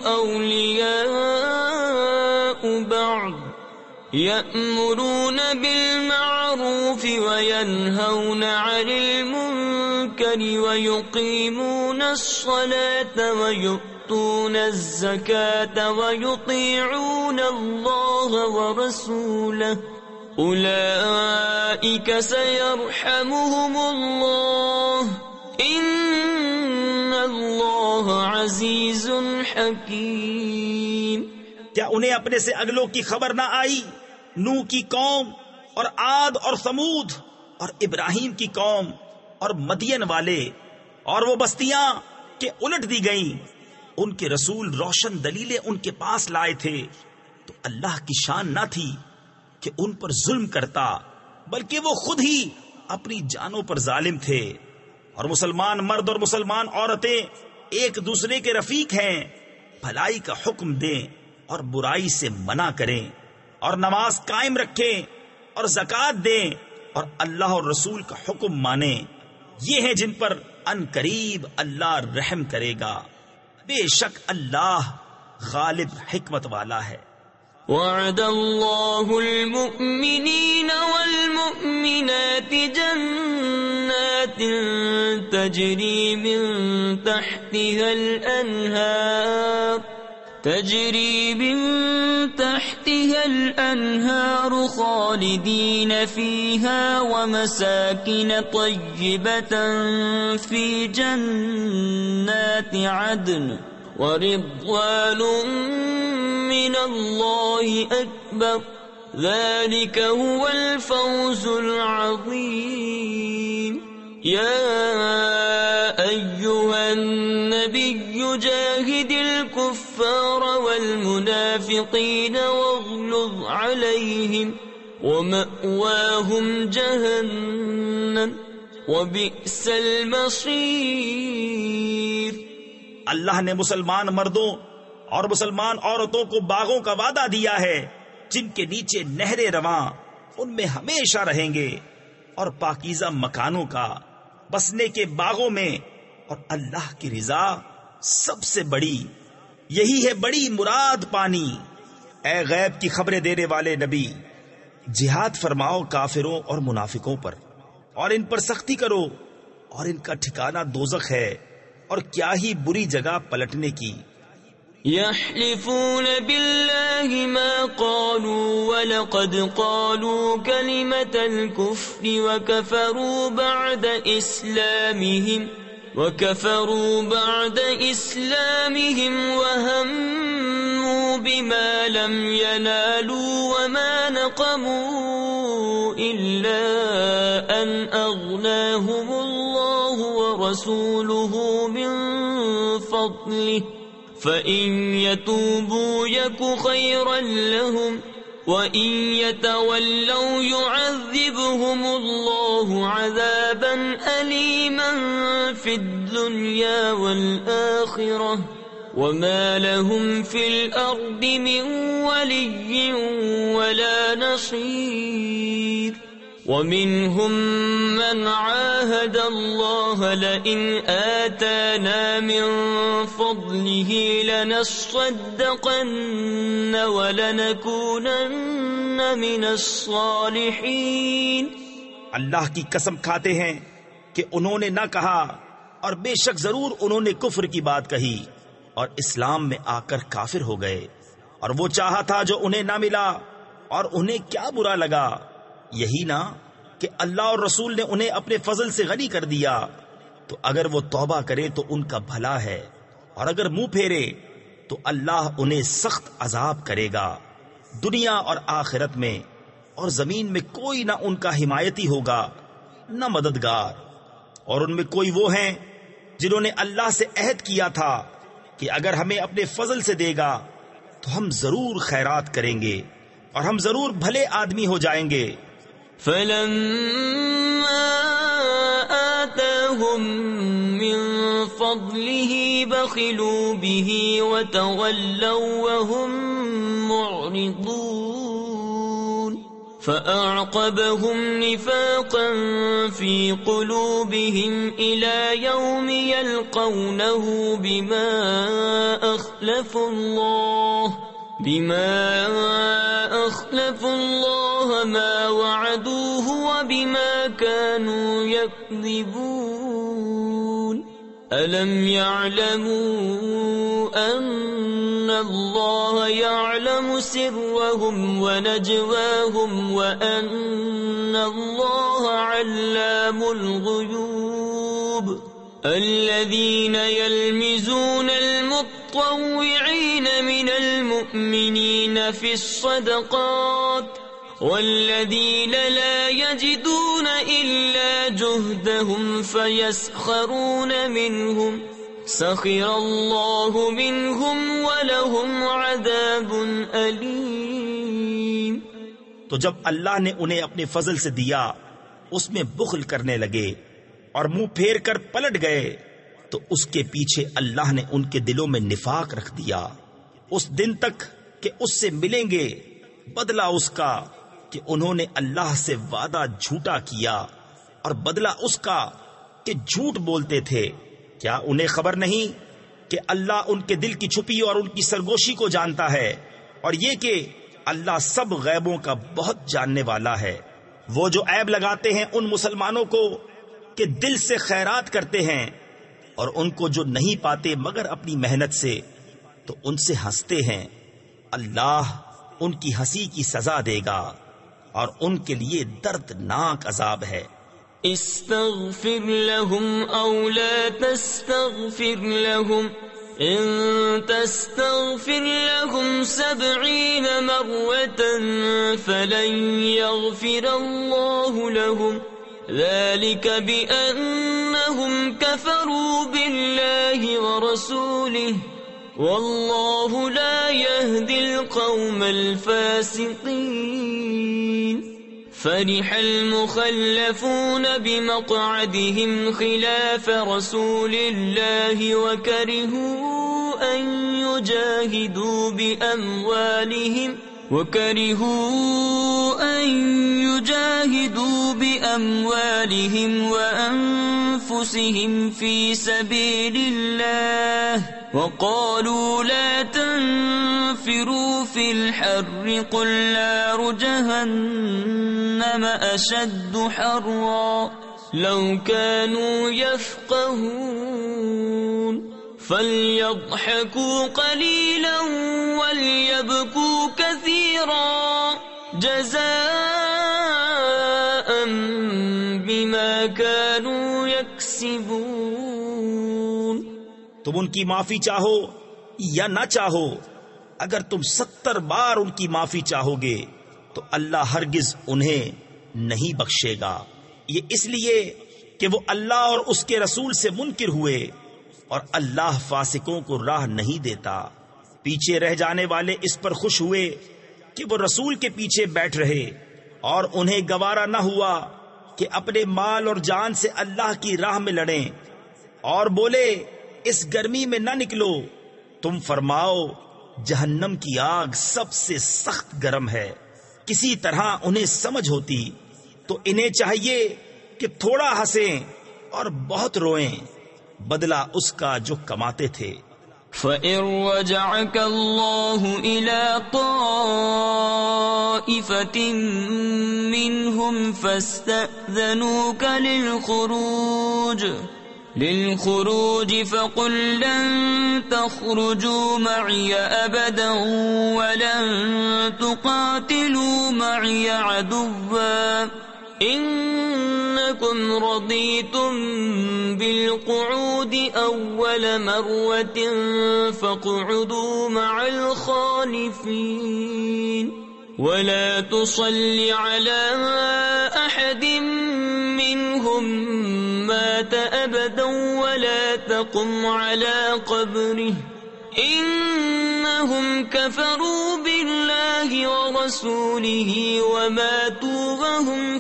أولياء بعض يأمرون بالمعروف وينهون عن المنكر ويقيمون الصلاة ويؤتون الزكاة ويطيعون الله ورسوله أولئك سيرحمهم الله إن الله عزيز حكيم۔ کیا انہیں اپنے سے اگلوں کی خبر نہ آئی؟ نوح کی قوم اور عاد اور ثمود اور ابراہیم کی قوم اور مدین والے اور وہ بستیاں کہ الٹ دی گئیں، ان کے رسول روشن دلیلیں ان کے پاس لائے تھے، تو اللہ کی شان نہ تھی کہ ان پر ظلم کرتا، بلکہ وہ خود ہی اپنی جانوں پر ظالم تھے۔ اور مسلمان مرد اور مسلمان عورتیں ایک دوسرے کے رفیق ہیں، بھلائی کا حکم دیں اور برائی سے منع کریں، اور نماز قائم رکھیں اور زکوٰۃ دیں، اور اللہ اور رسول کا حکم مانیں، یہ ہیں جن پر ان قریب اللہ رحم کرے گا، بے شک اللہ غالب حکمت والا ہے۔ وعد اللہ المؤمنین والمؤمنات جنات تجری من تحتها الانہار تجری من تحتها الأنهار خالدين فيها ومساكن طيبة في جنات عدن ورضوان من الله أكبر ذلك هو الفوز العظيم۔ يا أيها النبي جاهد الكفار والمنافقين واغلظ عليهم ومأواهم جهنم وبئس المصير۔ اللہ نے مسلمان مردوں اور مسلمان عورتوں کو باغوں کا وعدہ دیا ہے جن کے نیچے نہریں رواں ان میں ہمیشہ رہیں گے، اور پاکیزہ مکانوں کا بسنے کے باغوں میں، اور اللہ کی رضا سب سے بڑی، یہی ہے بڑی مراد پانی۔ اے غیب کی خبریں دینے والے نبی، جہاد فرماؤ کافروں اور منافقوں پر، اور ان پر سختی کرو، اور ان کا ٹھکانہ دوزخ ہے، اور کیا ہی بری جگہ پلٹنے کی۔ يحلفون بالله ما قالوا ولقد قالوا كلمة الكفر وكفروا بعد إسلامهم وكفروا بعد إسلامهم وهموا بما لم ينالوا وما نقموا إلا أن أغناهم الله ورسوله من فضله فَإِن يَتُوبُوا يَكُ خَيْرًا لَهُمْ وَإِن يَتَوَلَّوْا يُعَذِّبْهُمُ اللَّهُ عَذَابًا أَلِيمًا فِي الدُّنْيَا وَالْآخِرَةِ وَمَا لَهُمْ فِي الْأَرْضِ مِنْ وَلِيٍّ وَلَا نَصِيرٍ۔ وَمِنْهُمْ مَنْ عَاهَدَ اللَّهَ لَئِنْ آتَانَا مِنْ فَضْلِهِ لَنَصَّدَّقَنَّ وَلَنَكُونَنَّ مِنَ الصَّالِحِينَ۔ اللہ کی قسم کھاتے ہیں کہ انہوں نے نہ کہا، اور بے شک ضرور انہوں نے کفر کی بات کہی اور اسلام میں آ کر کافر ہو گئے، اور وہ چاہا تھا جو انہیں نہ ملا، اور انہیں کیا برا لگا، یہی نا کہ اللہ اور رسول نے انہیں اپنے فضل سے غنی کر دیا، تو اگر وہ توبہ کرے تو ان کا بھلا ہے، اور اگر منہ پھیرے تو اللہ انہیں سخت عذاب کرے گا دنیا اور آخرت میں، اور زمین میں کوئی نہ ان کا حمایتی ہوگا نہ مددگار۔ اور ان میں کوئی وہ ہیں جنہوں نے اللہ سے عہد کیا تھا کہ اگر ہمیں اپنے فضل سے دے گا تو ہم ضرور خیرات کریں گے اور ہم ضرور بھلے آدمی ہو جائیں گے۔ فَلَمَّا آتَاهُم مِّن فَضْلِهِ بَخِلُوا بِهِ وَتَوَلَّوْا وَهُم مُّعْرِضُونَ فَأَعْقَبَهُمْ نِفَاقًا فِي قُلُوبِهِمْ إِلَى يَوْمِ يَلْقَوْنَهُ بِمَا أَخْلَفُوا اللَّهَ بِمَا أَخْلَفُوا اللَّهَ مَا وَعَدُوهُ وَبِمَا كَانُوا يَكْذِبُونَ أَلَمْ يَعْلَمُوا أَنَّ اللَّهَ يَعْلَمُ سِرَّهُمْ وَنَجْوَاهُمْ وَأَنَّ اللَّهَ عَلَّامُ الْغُيُوبِ الَّذِينَ يَلْمِزُونَ الْمُطَّوِّعِينَ مِنَ الْمُؤْمِنِينَ فِي الصَّدَقَاتِ وَالَّذِينَ لَا يَجِدُونَ إِلَّا جُهْدَهُمْ فَيَسْخَرُونَ مِنْهُمْ سَخِرَ اللَّهُ مِنْهُمْ وَلَهُمْ عَذَابٌ أَلِيمٌ۔ تو جب اللہ نے انہیں اپنے فضل سے دیا اس میں بخل کرنے لگے اور منہ پھیر کر پلٹ گئے تو اس کے پیچھے اللہ نے ان کے دلوں میں نفاق رکھ دیا اس دن تک کہ اس سے ملیں گے بدلہ اس کا کہ انہوں نے اللہ سے وعدہ جھوٹا کیا اور بدلہ اس کا کہ جھوٹ بولتے تھے۔ کیا انہیں خبر نہیں کہ اللہ ان کے دل کی چھپی اور ان کی سرگوشی کو جانتا ہے، اور یہ کہ اللہ سب غیبوں کا بہت جاننے والا ہے۔ وہ جو عیب لگاتے ہیں ان مسلمانوں کو کہ دل سے خیرات کرتے ہیں اور ان کو جو نہیں پاتے مگر اپنی محنت سے، تو ان سے ہنستے ہیں، اللہ ان کی ہنسی کی سزا دے گا اور ان کے لیے دردناک عذاب ہے۔ استغفر لهم او لا تستغفر لهم ان تستغفر لهم سبعين مرة فلن يغفر الله لهم ذلك بأنهم كفروا بالله ورسوله والله لا يهدي القوم الفاسقين۔ فرح المخلفون بمقعدهم خلاف رسول الله وكرهوا أن يجاهدوا بأموالهم وكرهوا أن يجاهدوا بأموالهم وأنفسهم في سبيل الله وقالوا لا تنفروا في الحر قل نار جهنم أشد حرا لو كانوا يفقهون فليضحكوا قليلا وليبكوا كثيرا جزاء بما كانوا يكسبون۔ تم ان کی معافی چاہو یا نہ چاہو، اگر تم ستر بار ان کی معافی چاہو گے تو اللہ ہرگز انہیں نہیں بخشے گا، یہ اس لیے کہ وہ اللہ اور اس کے رسول سے منکر ہوئے اور اللہ فاسقوں کو راہ نہیں دیتا۔ پیچھے رہ جانے والے اس پر خوش ہوئے کہ وہ رسول کے پیچھے بیٹھ رہے، اور انہیں گوارا نہ ہوا کہ اپنے مال اور جان سے اللہ کی راہ میں لڑیں، اور بولے اس گرمی میں نہ نکلو، تم فرماؤ جہنم کی آگ سب سے سخت گرم ہے۔ کسی طرح انہیں سمجھ ہوتی تو انہیں چاہیے کہ تھوڑا ہنسیں اور بہت روئیں، بدلہ اس کا جو کماتے تھے۔ فَإِن رَّجَعَكَ اللَّهُ إِلَىٰ طَائِفَةٍ مِّنْهُمْ فَاسْتَأْذَنُوكَ لِلْخُرُوجِ للخروج فقل لن تخرجوا معي أبدا ولن تقاتلوا معي عدوا إنكم أنكم رضيتم بالقعود أول مرة فاقعدوا مع الخالفين ولا تصل على أحد منهم مات أبدا ولا تقم على قبره إنهم كفروا بالله ورسوله وماتوا وهم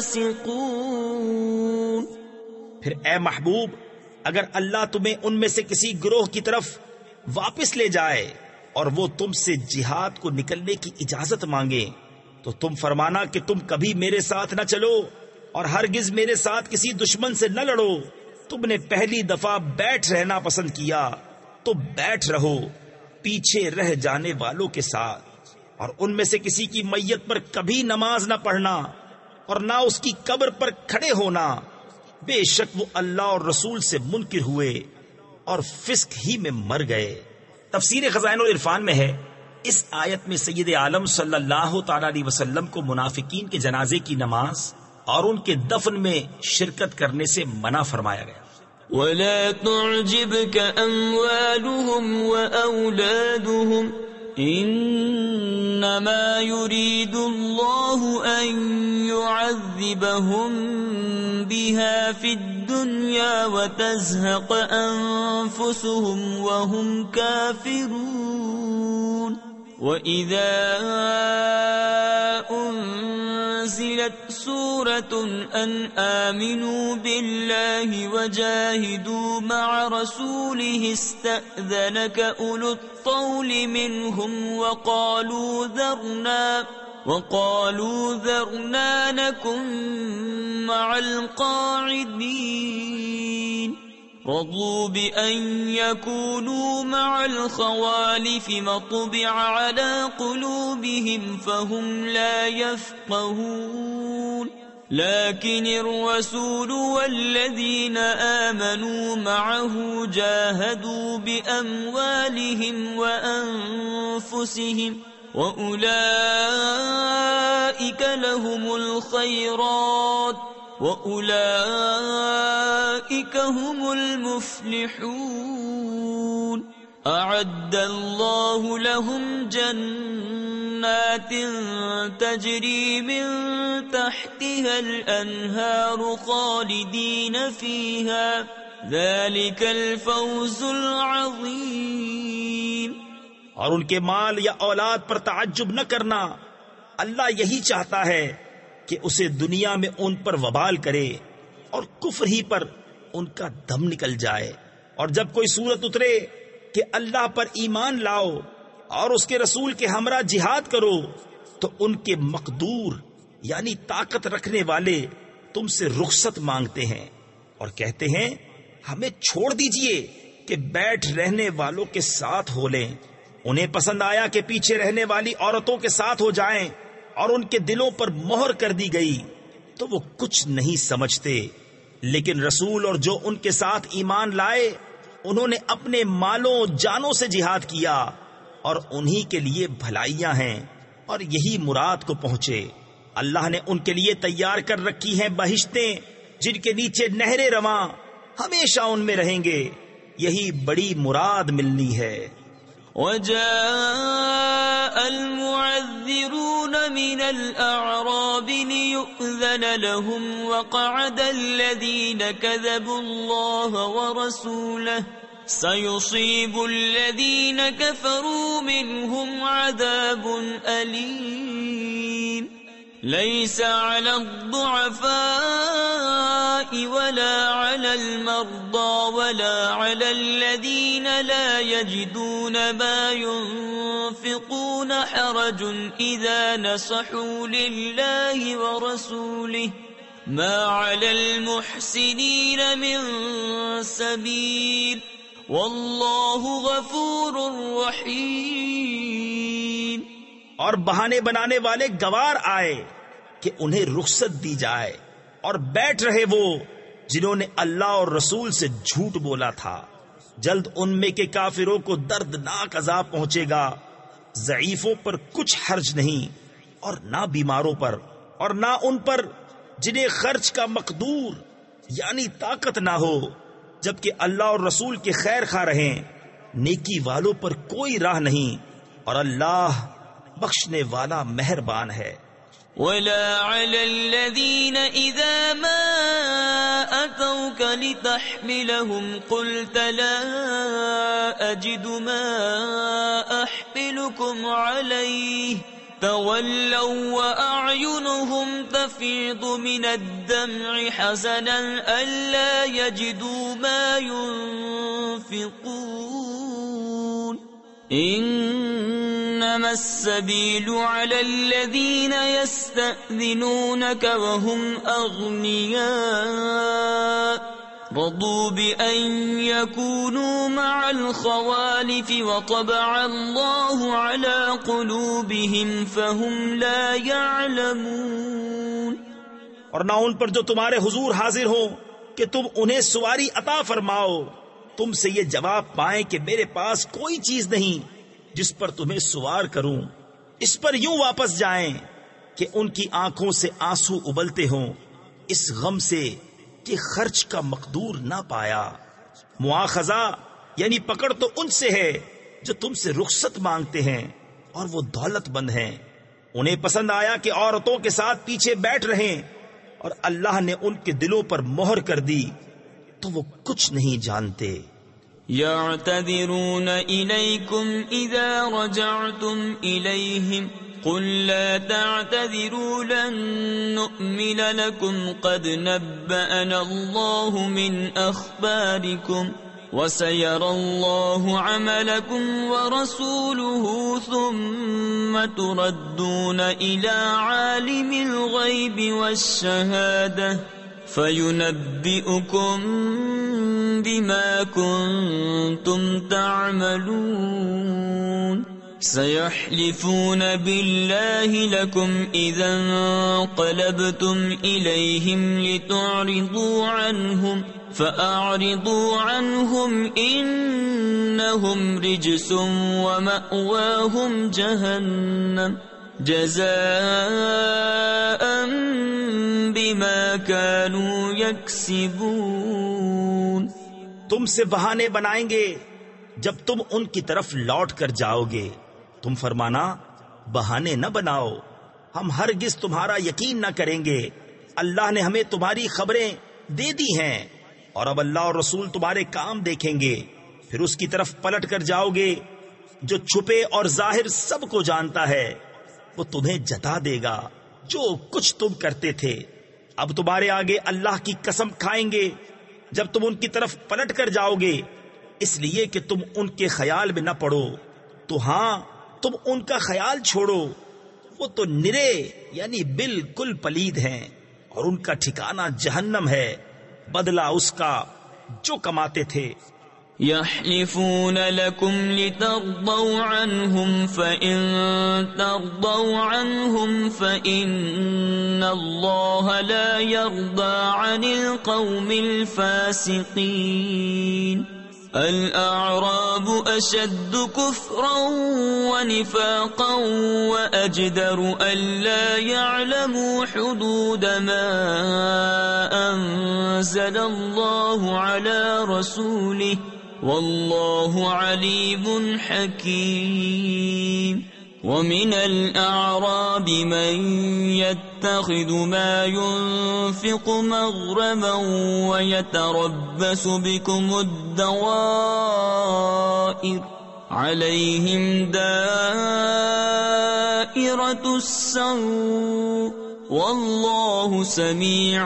فاسقون۔ پھر اے محبوب، اگر اللہ تمہیں ان میں سے کسی گروہ کی طرف واپس لے جائے اور وہ تم سے جہاد کو نکلنے کی اجازت مانگے تو تم فرمانا کہ تم کبھی میرے ساتھ نہ چلو اور ہرگز میرے ساتھ کسی دشمن سے نہ لڑو۔ تم نے پہلی دفعہ بیٹھ رہنا پسند کیا تو بیٹھ رہو پیچھے رہ جانے والوں کے ساتھ، اور ان میں سے کسی کی میت پر کبھی نماز نہ پڑھنا اور نہ اس کی قبر پر کھڑے ہونا، بے شک وہ اللہ اور رسول سے منکر ہوئے اور فسق ہی میں مر گئے۔ تفسیر خزائن العرفان میں ہے، اس آیت میں سید عالم صلی اللہ تعالی علیہ وسلم کو منافقین کے جنازے کی نماز اور ان کے دفن میں شرکت کرنے سے منع فرمایا گیا۔ وَلَا تُعْجِبْكَ أَمْوَالُهُمْ وَأَوْلَادُهُمْ إِنَّمَا يُرِيدُ اللَّهُ أَن يُعَذِّبَهُم بِهَا فِي الدُّنْيَا وَتَزْهَقَ أَنفُسُهُمْ وَهُمْ كَافِرُونَ۔ وَإِذَا أُنزِلَتْ سُورَةٌ أَنْ آمِنُوا بِاللَّهِ وَجَاهِدُوا مَعَ رَسُولِهِ اسْتَأْذَنَكَ أُولُو الطَّوْلِ مِنْهُمْ وَقَالُوا ذَرْنَا وَقَالُوا ذَرْنَا نَكُنْ مَعَ الْقَاعِدِينَ رضوا بأن يكونوا مع الخوالف مطبع على قلوبهم فهم لا يفقهون لكن الرسول والذين آمنوا معه جاهدوا بأموالهم وأنفسهم وأولئك لهم الخيرات وَأُولَئِكَ هُمُ الْمُفْلِحُونَ۔ أَعَدَّ اللَّهُ لَهُمْ جَنَّاتٍ تَجْرِي مِن تَحْتِهَا الْأَنْهَارُ خَالِدِينَ فِيهَا ذَلِكَ الْفَوْزُ الْعَظِيمُ۔ اور ان کے مال یا اولاد پر تعجب نہ کرنا، اللہ یہی چاہتا ہے کہ اسے دنیا میں ان پر وبال کرے اور کفر ہی پر ان کا دم نکل جائے، اور جب کوئی صورت اترے کہ اللہ پر ایمان لاؤ اور اس کے رسول کے ہمراہ جہاد کرو تو ان کے مقدور یعنی طاقت رکھنے والے تم سے رخصت مانگتے ہیں اور کہتے ہیں ہمیں چھوڑ دیجئے کہ بیٹھ رہنے والوں کے ساتھ ہو لیں۔ انہیں پسند آیا کہ پیچھے رہنے والی عورتوں کے ساتھ ہو جائیں اور ان کے دلوں پر مہر کر دی گئی تو وہ کچھ نہیں سمجھتے، لیکن رسول اور جو ان کے ساتھ ایمان لائے انہوں نے اپنے مالوں جانوں سے جہاد کیا اور انہی کے لیے بھلائیاں ہیں اور یہی مراد کو پہنچے۔ اللہ نے ان کے لیے تیار کر رکھی ہیں بہشتیں جن کے نیچے نہریں رواں، ہمیشہ ان میں رہیں گے، یہی بڑی مراد ملنی ہے۔ وَجَاءَ الْمُعَذِّرُونَ مِنَ الْأَعْرَابِ لِيُؤْذَنَ لَهُمْ وَقَعَدَ الَّذِينَ كَذَبُوا اللَّهَ وَرَسُولَهُ سَيُصِيبُ الَّذِينَ كَفَرُوا مِنْهُمْ عَذَابٌ أَلِيمٌ لَيْسَ عَلَى الضُّعَفَاءِ وَلَا عَلَى الْمَرْضَى وَلَا عَلَى الَّذِينَ لَا يَجِدُونَ مَا يُنْفِقُونَ حَرَجٌ إِذَا نَصَحُوا لِلَّهِ وَرَسُولِهِ مَا عَلَى الْمُحْسِنِينَ مِنْ سَبِيلٍ وَاللَّهُ غَفُورٌ رَحِيمٌ۔ اور بہانے بنانے والے گوار آئے کہ انہیں رخصت دی جائے اور بیٹھ رہے وہ جنہوں نے اللہ اور رسول سے جھوٹ بولا تھا، جلد ان میں کے کافروں کو دردناک عذاب پہنچے گا، ضعیفوں پر کچھ حرج نہیں اور نہ بیماروں پر اور نہ ان پر جنہیں خرچ کا مقدور یعنی طاقت نہ ہو، جبکہ اللہ اور رسول کے خیر خواہ رہیں، نیکی والوں پر کوئی راہ نہیں، اور اللہ بخشنے والا مہربان ہے۔ ولا على الذين إذا ما أتوك لتحملهم قلت لا أجد ما أحملكم عليه تولوا وأعينهم تفيض من الدمع حزنا ألا يجدوا ما ينفقون انما السبيل على الذين يستأذنونك وهم اغنياء رضوا بأن يكونوا مع الخوالف وطبع الله على قلوبهم فهم لا يعلمون۔ اور نہ ان پر جو تمہارے حضور حاضر ہوں کہ تم انہیں سواری عطا فرماؤ، تم سے یہ جواب پائیں کہ میرے پاس کوئی چیز نہیں جس پر تمہیں سوار کروں، اس پر یوں واپس جائیں کہ ان کی آنکھوں سے آنسو ابلتے ہوں، اس غم سے کہ خرچ کا مقدور نہ پایا۔ مواخذہ یعنی پکڑ تو ان سے ہے جو تم سے رخصت مانگتے ہیں اور وہ دولت مند ہیں، انہیں پسند آیا کہ عورتوں کے ساتھ پیچھے بیٹھ رہیں، اور اللہ نے ان کے دلوں پر مہر کر دی تو وہ کچھ نہیں جانتے۔ يعتذرون إليكم إذا رجعتم إليهم قل لا تعتذروا لن نؤمن لكم قد نبأنا الله من أخباركم وسيرى الله عملكم ورسوله ثم تردون إلى عالم الغيب والشهادة فَيُنَبِّئُكُم بِمَا كُنتُمْ تَعْمَلُونَ سَيَحْلِفُونَ بِاللَّهِ لَكُمْ إِذَا انقَلَبْتُمْ إِلَيْهِمْ لِتُعْرِضُوا عَنْهُمْ فَأَعْرِضُوا عَنْهُمْ إِنَّهُمْ رِجْسٌ وَمَأْوَاهُمْ جَهَنَّمُ جزاء بما كانوا يكسبون۔ تم سے بہانے بنائیں گے جب تم ان کی طرف لوٹ کر جاؤ گے، تم فرمانا بہانے نہ بناؤ، ہم ہرگز تمہارا یقین نہ کریں گے، اللہ نے ہمیں تمہاری خبریں دے دی ہیں، اور اب اللہ اور رسول تمہارے کام دیکھیں گے، پھر اس کی طرف پلٹ کر جاؤ گے جو چھپے اور ظاہر سب کو جانتا ہے، وہ تمہیں جتا دے گا جو کچھ تم کرتے تھے۔ اب تمہارے آگے اللہ کی قسم کھائیں گے جب تم ان کی طرف پلٹ کر جاؤ گے، اس لیے کہ تم ان کے خیال میں نہ پڑو، تو ہاں تم ان کا خیال چھوڑو، وہ تو نرے یعنی بالکل پلید ہیں، اور ان کا ٹھکانہ جہنم ہے، بدلہ اس کا جو کماتے تھے۔ يحلفون لكم لترضوا عنهم فإن ترضوا عنهم فإن الله لا يرضى عن القوم الفاسقين الأعراب أشد كفرا ونفاقا وأجدر ألا يعلموا حدود ما أنزل الله على رسوله والله عليم حكيم ومن الأعراب من يتخذ ما ينفق مغرما ويتربص بكم الدوائر عليهم دائرة السوء والله سميع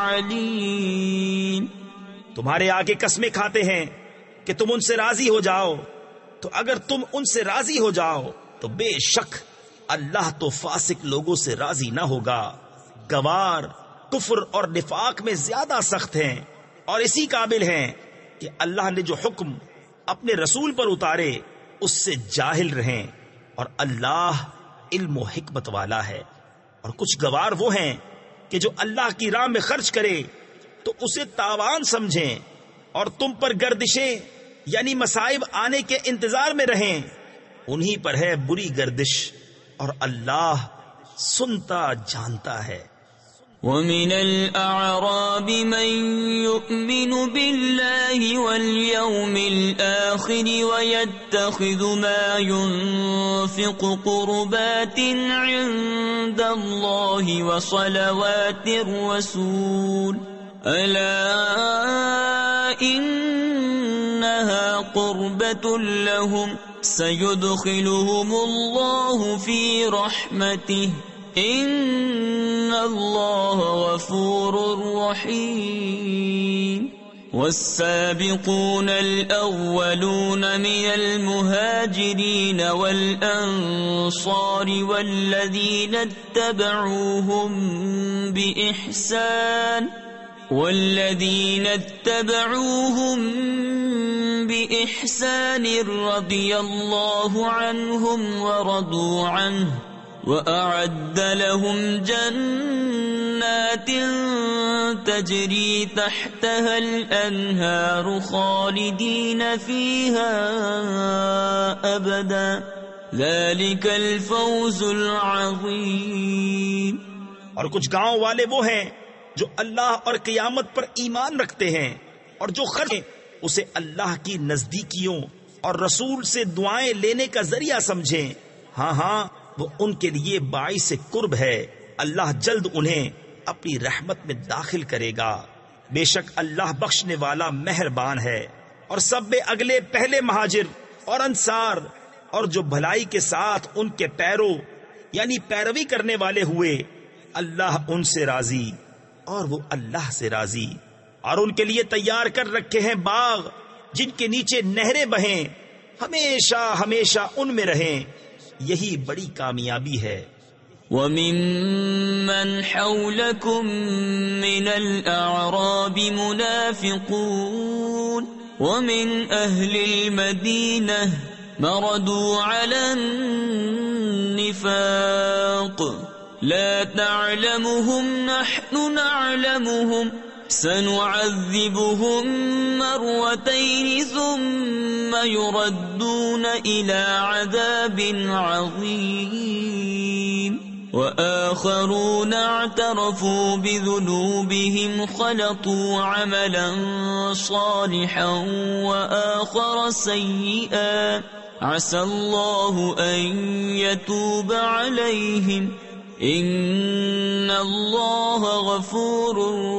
عليم۔ تمہارے آگے قسمیں کھاتے ہیں کہ تم ان سے راضی ہو جاؤ، تو اگر تم ان سے راضی ہو جاؤ تو بے شک اللہ تو فاسق لوگوں سے راضی نہ ہوگا، گوار کفر اور نفاق میں زیادہ سخت ہیں، اور اسی قابل ہیں کہ اللہ نے جو حکم اپنے رسول پر اتارے اس سے جاہل رہیں، اور اللہ علم و حکمت والا ہے۔ اور کچھ گوار وہ ہیں کہ جو اللہ کی راہ میں خرچ کرے تو اسے تاوان سمجھیں، اور تم پر گردشیں یعنی مصائب آنے کے انتظار میں رہیں، انہی پر ہے بری گردش، اور اللہ سنتا جانتا ہے۔ ومن الأعراب من يؤمن بالله واليوم الآخر ويتخذ ما ينفق قربات عند الله وصلوات الرسول ألا إنها قربة لهم سيدخلهم الله في رحمته إن الله غفور رحيم والسابقون الأولون من المهاجرين والأنصار والذين اتبعوهم بإحسان والذين اتبعوهم بإحسان رضي الله عنهم ورضوا عنه وأعد لهم جنات تجري تحتها الأنهار خالدين فيها أبدا ذلك الفوز العظيم. اور کچھ گاؤں والے وہ ہیں جو اللہ اور قیامت پر ایمان رکھتے ہیں اور جو خرچ اسے اللہ کی نزدیکیوں اور رسول سے دعائیں لینے کا ذریعہ سمجھیں. ہاں ہاں وہ ان کے لیے باعث قرب ہے. اللہ جلد انہیں اپنی رحمت میں داخل کرے گا. بے شک اللہ بخشنے والا مہربان ہے. اور سب میں اگلے پہلے مہاجر اور انصار اور جو بھلائی کے ساتھ ان کے پیرو یعنی پیروی کرنے والے ہوئے اللہ ان سے راضی اور وہ اللہ سے راضی. اور ان کے لیے تیار کر رکھے ہیں باغ جن کے نیچے نہریں بہیں ہمیشہ ہمیشہ ان میں رہیں. یہی بڑی کامیابی ہے. وَمِمَّنْ حَوْلَكُمْ مِنَ الْأَعْرَابِ مُنَافِقُونَ وَمِنْ أَهْلِ الْمَدِينَةِ مَرَدُوا عَلَى النِّفَاقِ لَا تَعْلَمُهُمْ نَحْنُ نَعْلَمُهُمْ سنعذبهم مرتين ثم يردون إلى عذاب عظيم وآخرون اعترفوا بذنوبهم خلطوا عملا صالحا وآخر سيئا عسى الله أن يتوب عليهم ان اللہ غفور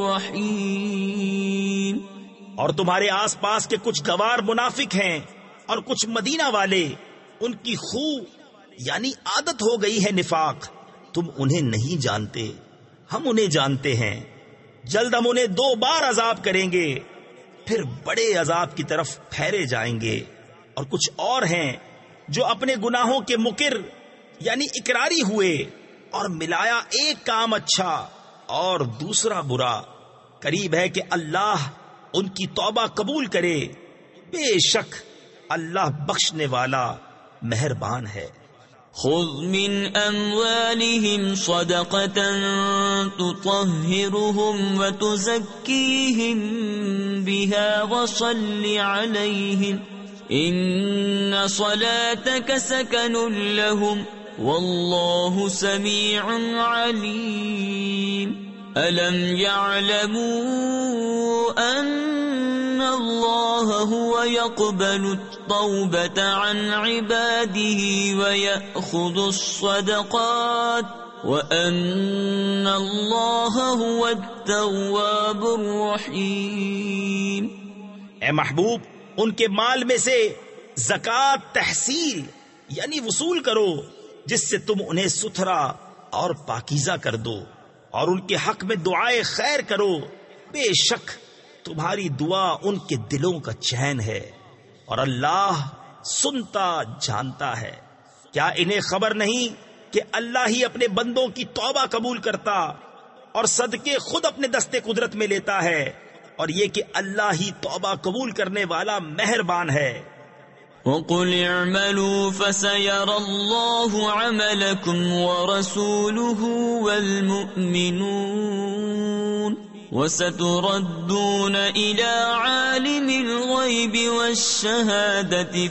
رحیم. اور تمہارے آس پاس کے کچھ گوار منافق ہیں اور کچھ مدینہ والے ان کی خو یعنی عادت ہو گئی ہے نفاق. تم انہیں نہیں جانتے ہم انہیں جانتے ہیں. جلد ہم انہیں دو بار عذاب کریں گے پھر بڑے عذاب کی طرف پھیرے جائیں گے. اور کچھ اور ہیں جو اپنے گناہوں کے مقر یعنی اقراری ہوئے اور ملایا ایک کام اچھا اور دوسرا برا. قریب ہے کہ اللہ ان کی توبہ قبول کرے. بے شک اللہ بخشنے والا مہربان ہے. خذ من اموالهم صدقة تطهرهم وتزكيهم بها وصل عليهم ان صلاتك سكن لهم واللہ سمیع علیم. ألم يعلموا أن الله هو يقبل التوبة عن عباده ويأخذ الصدقات وأن الله هو التواب الرحيم. اے محبوب ان کے مال میں سے زکوٰۃ تحصیل یعنی وصول کرو جس سے تم انہیں ستھرا اور پاکیزہ کر دو اور ان کے حق میں دعائے خیر کرو. بے شک تمہاری دعا ان کے دلوں کا چین ہے اور اللہ سنتا جانتا ہے. کیا انہیں خبر نہیں کہ اللہ ہی اپنے بندوں کی توبہ قبول کرتا اور صدقے خود اپنے دستے قدرت میں لیتا ہے اور یہ کہ اللہ ہی توبہ قبول کرنے والا مہربان ہے. وَقُلِ اعْمَلُوا فَسَيَرَى اللَّهُ عَمَلَكُمْ وَرَسُولُهُ وَالْمُؤْمِنُونَ وَسَتُرَدُّونَ إِلَى عَالِمِ الْغَيْبِ وَالشَّهَادَةِ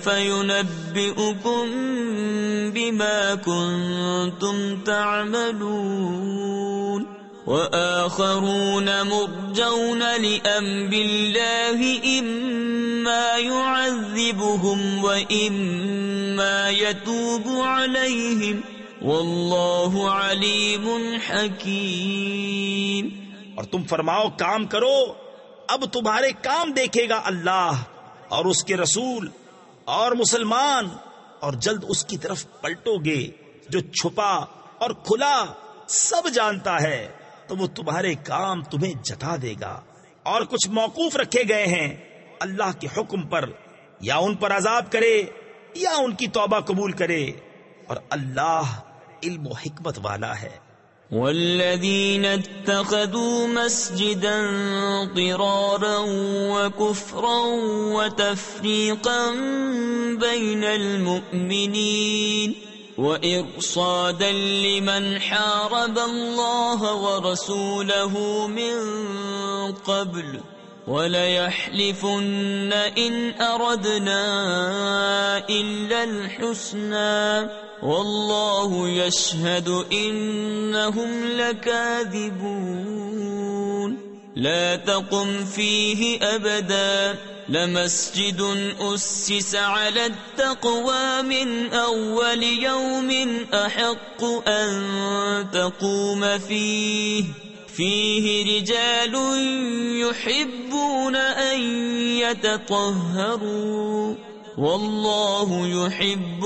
فَيُنَبِّئُكُم بِمَا كُنتُمْ تَعْمَلُونَ وآخرون مرجون لأمر الله إما يعذبهم وإما يتوب عليهم والله عليم حكيم۔ اور تم فرماؤ کام کرو، اب تمہارے کام دیکھے گا اللہ اور اس کے رسول اور مسلمان، اور جلد اس کی طرف پلٹو گے جو چھپا اور کھلا سب جانتا ہے، تو وہ تمہارے کام تمہیں جتا دے گا۔ اور کچھ موقوف رکھے گئے ہیں اللہ کے حکم پر، یا ان پر عذاب کرے یا ان کی توبہ قبول کرے، اور اللہ علم و حکمت والا ہے۔ والذين اتخذوا مسجدا ضرارا وكفرا وتفريقا بين المؤمنين وإرصادا لمن حارب الله ورسوله من قبل وَلَيَحْلِفُنَّ إِنْ أَرَدْنَا إِلَّا الْحُسْنَى وَاللَّهُ يَشْهَدُ إِنَّهُمْ لَكَاذِبُونَ لَا تَقُمْ فِيهِ أَبَدًا لَمَسْجِدٌ أُسِّسَ عَلَى التَّقْوَى مِنْ أَوَّلِ يَوْمٍ أَحَقُّ أَنْ تَقُومَ فِيهِ فيه رجال يحبون أن يتطهروا والله يحب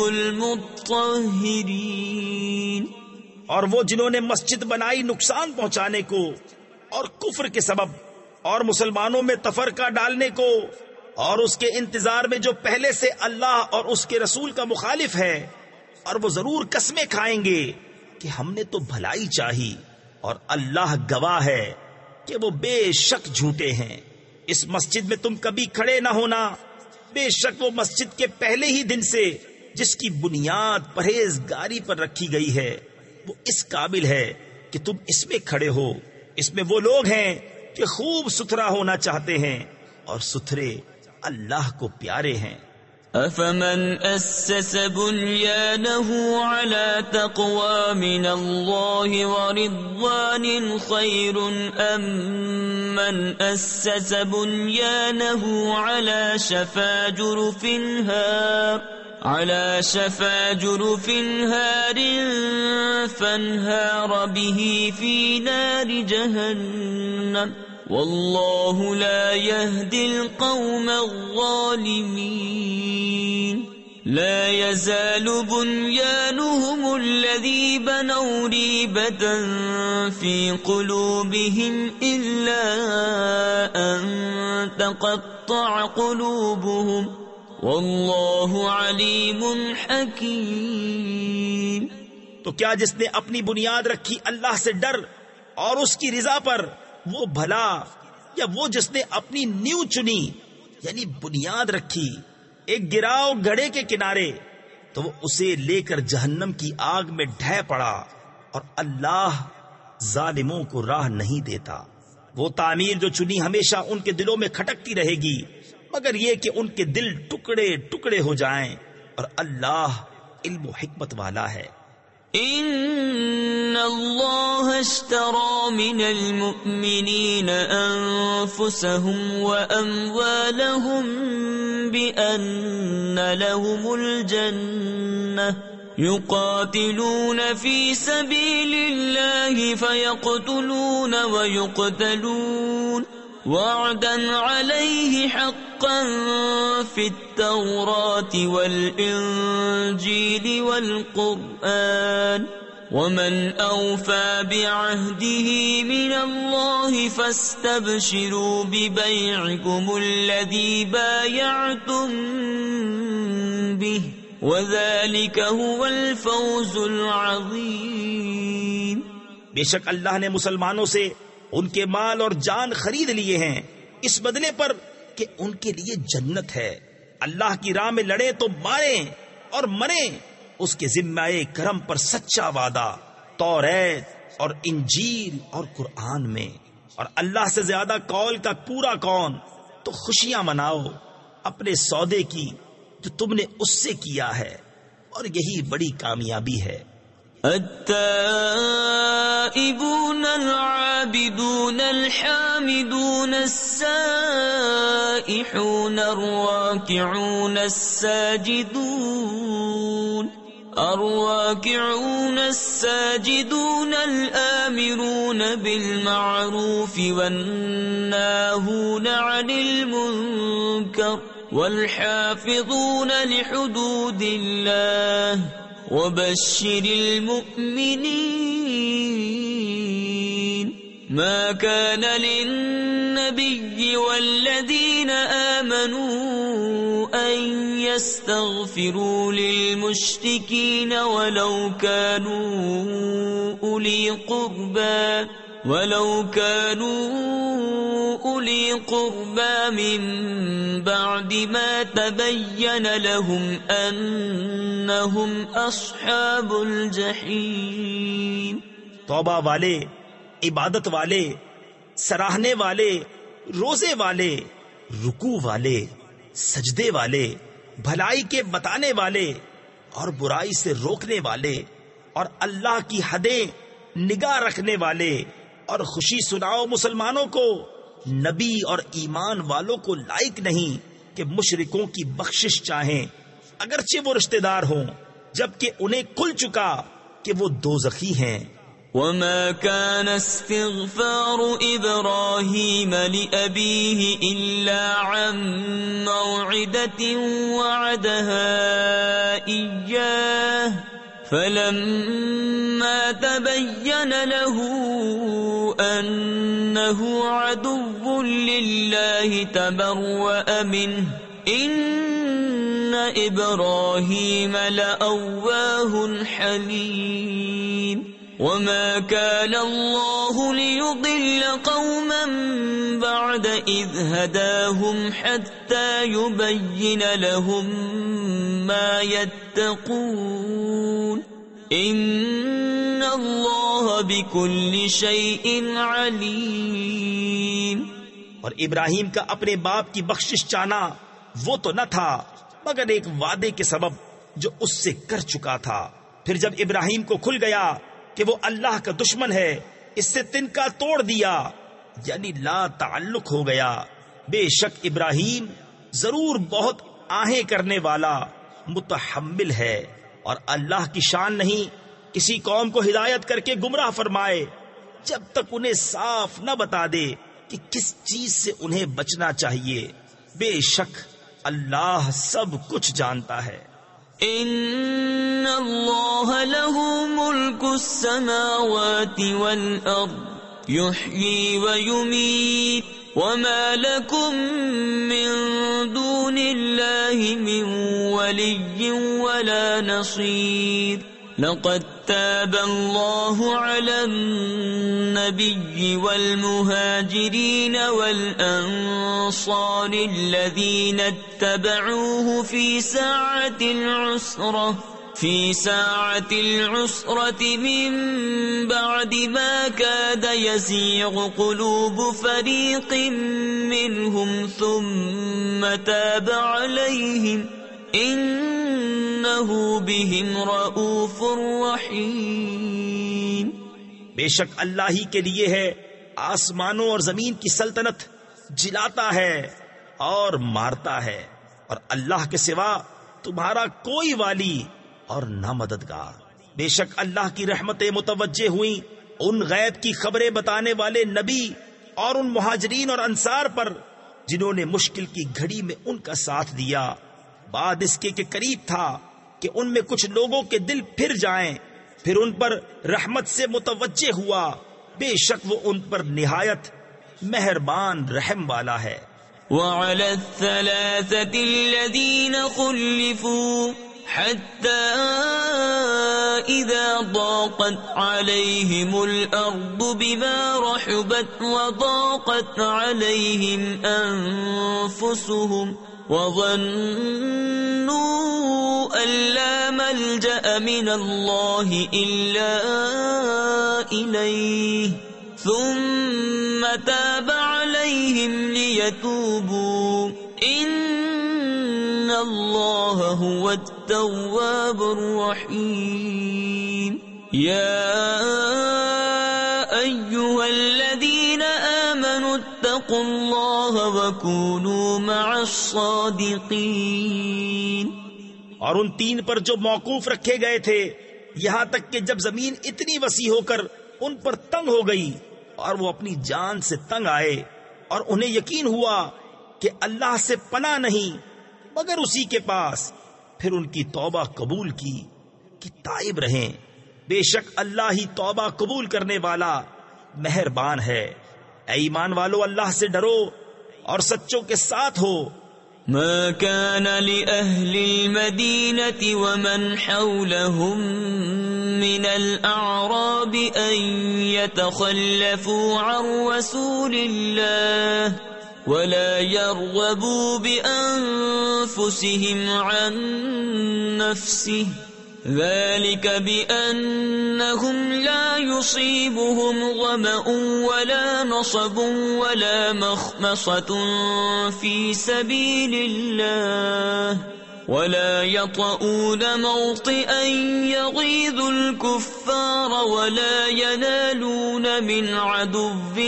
المطهرين۔ اور وہ جنہوں نے مسجد بنائی نقصان پہنچانے کو اور کفر کے سبب اور مسلمانوں میں تفرقہ ڈالنے کو اور اس کے انتظار میں جو پہلے سے اللہ اور اس کے رسول کا مخالف ہے، اور وہ ضرور قسمیں کھائیں گے کہ ہم نے تو بھلائی چاہی، اور اللہ گواہ ہے کہ وہ بے شک جھوٹے ہیں۔ اس مسجد میں تم کبھی کھڑے نہ ہونا، بے شک وہ مسجد کے پہلے ہی دن سے جس کی بنیاد پرہیزگاری پر رکھی گئی ہے، وہ اس قابل ہے کہ تم اس میں کھڑے ہو۔ اس میں وہ لوگ ہیں کہ خوب ستھرا ہونا چاہتے ہیں، اور ستھرے اللہ کو پیارے ہیں۔ أَفَمَنْ أَسَّسَ بُنْيَانَهُ عَلَى تَقْوَى مِنَ اللَّهِ وَرِضْوَانٍ خَيْرٌ أَمْ مَنْ أَسَّسَ بُنْيَانَهُ عَلَى شَفَا جُرُفٍ هَارٍ على شفا جرف هار فانهار به في نار جهنم والله لا يهدي القوم الظالمين لا يزال بنيانهم الذي بنوا ريبة في قلوبهم إلا أن تقطع قلوبهم واللہ علیم حکیم۔ تو کیا جس نے اپنی بنیاد رکھی اللہ سے ڈر اور اس کی رضا پر، وہ بھلا، یا وہ جس نے اپنی نیو چنی یعنی بنیاد رکھی ایک گراؤ گڑھے کے کنارے، تو وہ اسے لے کر جہنم کی آگ میں ڈھہ پڑا، اور اللہ ظالموں کو راہ نہیں دیتا۔ وہ تعمیر جو چنی ہمیشہ ان کے دلوں میں کھٹکتی رہے گی، مگر یہ کہ ان کے دل ٹکڑے ٹکڑے ہو جائیں، اور اللہ علم و حکمت والا ہے۔ ان اللہ اشترى من المؤمنین انفسهم واموالهم بان لهم الجنة يقاتلون في سبيل الله فيقتلون ويقتلون وعدا عليه حقا في التوراة والإنجيل والقرآن ومن أوفى بعهده من الله فاستبشروا ببيعكم الذي بايعتم به وذلك هو الفوز العظيم۔ بے شک اللہ نے مسلمانوں سے ان کے مال اور جان خرید لیے ہیں، اس بدلے پر کہ ان کے لیے جنت ہے۔ اللہ کی راہ میں لڑیں تو ماریں اور مریں، اس کے ذمہ کرم پر سچا وعدہ توریت اور انجیل اور قرآن میں۔ اور اللہ سے زیادہ قول کا پورا کون؟ تو خوشیاں مناؤ اپنے سودے کی جو تم نے اس سے کیا ہے، اور یہی بڑی کامیابی ہے۔ التائبون العابدون الحامدون السائحون الراكعون الساجدون الراكعون الساجدون الآمرون بالمعروف والناهون عن المنكر والحافظون لحدود الله وبشر المؤمنين ما كان للنبي والذين آمنوا أن يستغفروا للمشركين ولو كانوا أولي قربى ولو كانوا أولي قربى من بعد ما تبين لهم أنهم أصحاب الجحيم. توبہ والے، عبادت والے، سراہنے والے، روزے والے، رکوع والے، سجدے والے، بھلائی کے بتانے والے اور برائی سے روکنے والے اور اللہ کی حدیں نگاہ رکھنے والے، اور خوشی سناؤ مسلمانوں کو، نبی اور ایمان والوں کو لائق نہیں کہ مشرکوں کی بخشش چاہیں اگرچہ وہ رشتہ دار ہوں، جبکہ انہیں کھل چکا کہ وہ دوزخی ہیں. وما كان استغفار إبراهيم لأبيه إلا عن موعدة وعدها إياه فلما تبين له أنه عدو لله تبرأ منه إن إبراهيم لأواه حليم. وما كان الله ليضل قوما بعد إذ هداهم حتى يبين لهم ما يتقون إن الله بكل شيء عليم. اور ابراہیم کا اپنے باپ کی بخشش چاہنا وہ تو نہ تھا مگر ایک وعدے کے سبب جو اس سے کر چکا تھا. پھر جب ابراہیم کو کھل گیا کہ وہ اللہ کا دشمن ہے، اس سے تنکا توڑ دیا، یعنی لا تعلق ہو گیا. بے شک ابراہیم ضرور بہت آہیں کرنے والا متحمل ہے، اور اللہ کی شان نہیں کسی قوم کو ہدایت کر کے گمراہ فرمائے جب تک انہیں صاف نہ بتا دے کہ کس چیز سے انہیں بچنا چاہیے. بے شک اللہ سب کچھ جانتا ہے. ان اللہ له ملک السماوات والارض يحيي ويميت وما لكم من دون الله من ولي ولا نصير. لقد تاب الله على النبي والمهاجرين والأنصار الذين اتبعوه في ساعة العسرة في ساعة العسرة من بعد ما كاد يزيغ قلوب فريق منهم ثم تاب عليهم انہ بہم رؤوف رحیم. بے شک اللہ ہی کے لیے ہے آسمانوں اور زمین کی سلطنت، جلاتا ہے اور مارتا ہے، اور اللہ کے سوا تمہارا کوئی والی اور نہ مددگار. بے شک اللہ کی رحمتیں متوجہ ہوئیں ان غیب کی خبریں بتانے والے نبی اور ان مہاجرین اور انصار پر جنہوں نے مشکل کی گھڑی میں ان کا ساتھ دیا، بعد اس کے کہ قریب تھا کہ ان میں کچھ لوگوں کے دل پھر جائیں، پھر ان پر رحمت سے متوجہ ہوا. بے شک وہ ان پر نہایت مہربان رحم والا ہے. وعلى الثلاثة الذين خلفوا حتى إذا ضاقت عليهم الأرض بما رحبت وضاقت عليهم أنفسهم وظنوا أن لا ملجأ من الله إلا إليه ثم تاب عليهم ليتوبوا إن الله هو التواب الرحيم. يا أيها الذين آمنوا اتقوا الله وكونوا مع الصادقين. اور ان تین پر جو موقوف رکھے گئے تھے یہاں تک کہ جب زمین اتنی وسیع ہو کر ان پر تنگ ہو گئی اور وہ اپنی جان سے تنگ آئے اور انہیں یقین ہوا کہ اللہ سے پناہ نہیں مگر اسی کے پاس، پھر ان کی توبہ قبول کی کہ تائب رہیں. بے شک اللہ ہی توبہ قبول کرنے والا مہربان ہے. اے ایمان والو اللہ سے ڈرو اور سچوں کے ساتھ ہو. ما كان لأهل المدينة ومن حولهم من الأعراب أن يتخلفوا عن رسول الله ولا يرغبوا بأنفسهم عن نفسه ذلك بأنهم لا يصيبهم ظمأ ولا نصب ولا مخمصة في سبيل الله ولا يطؤون موطئا يغيظ الكفار ولا ينالون من عدو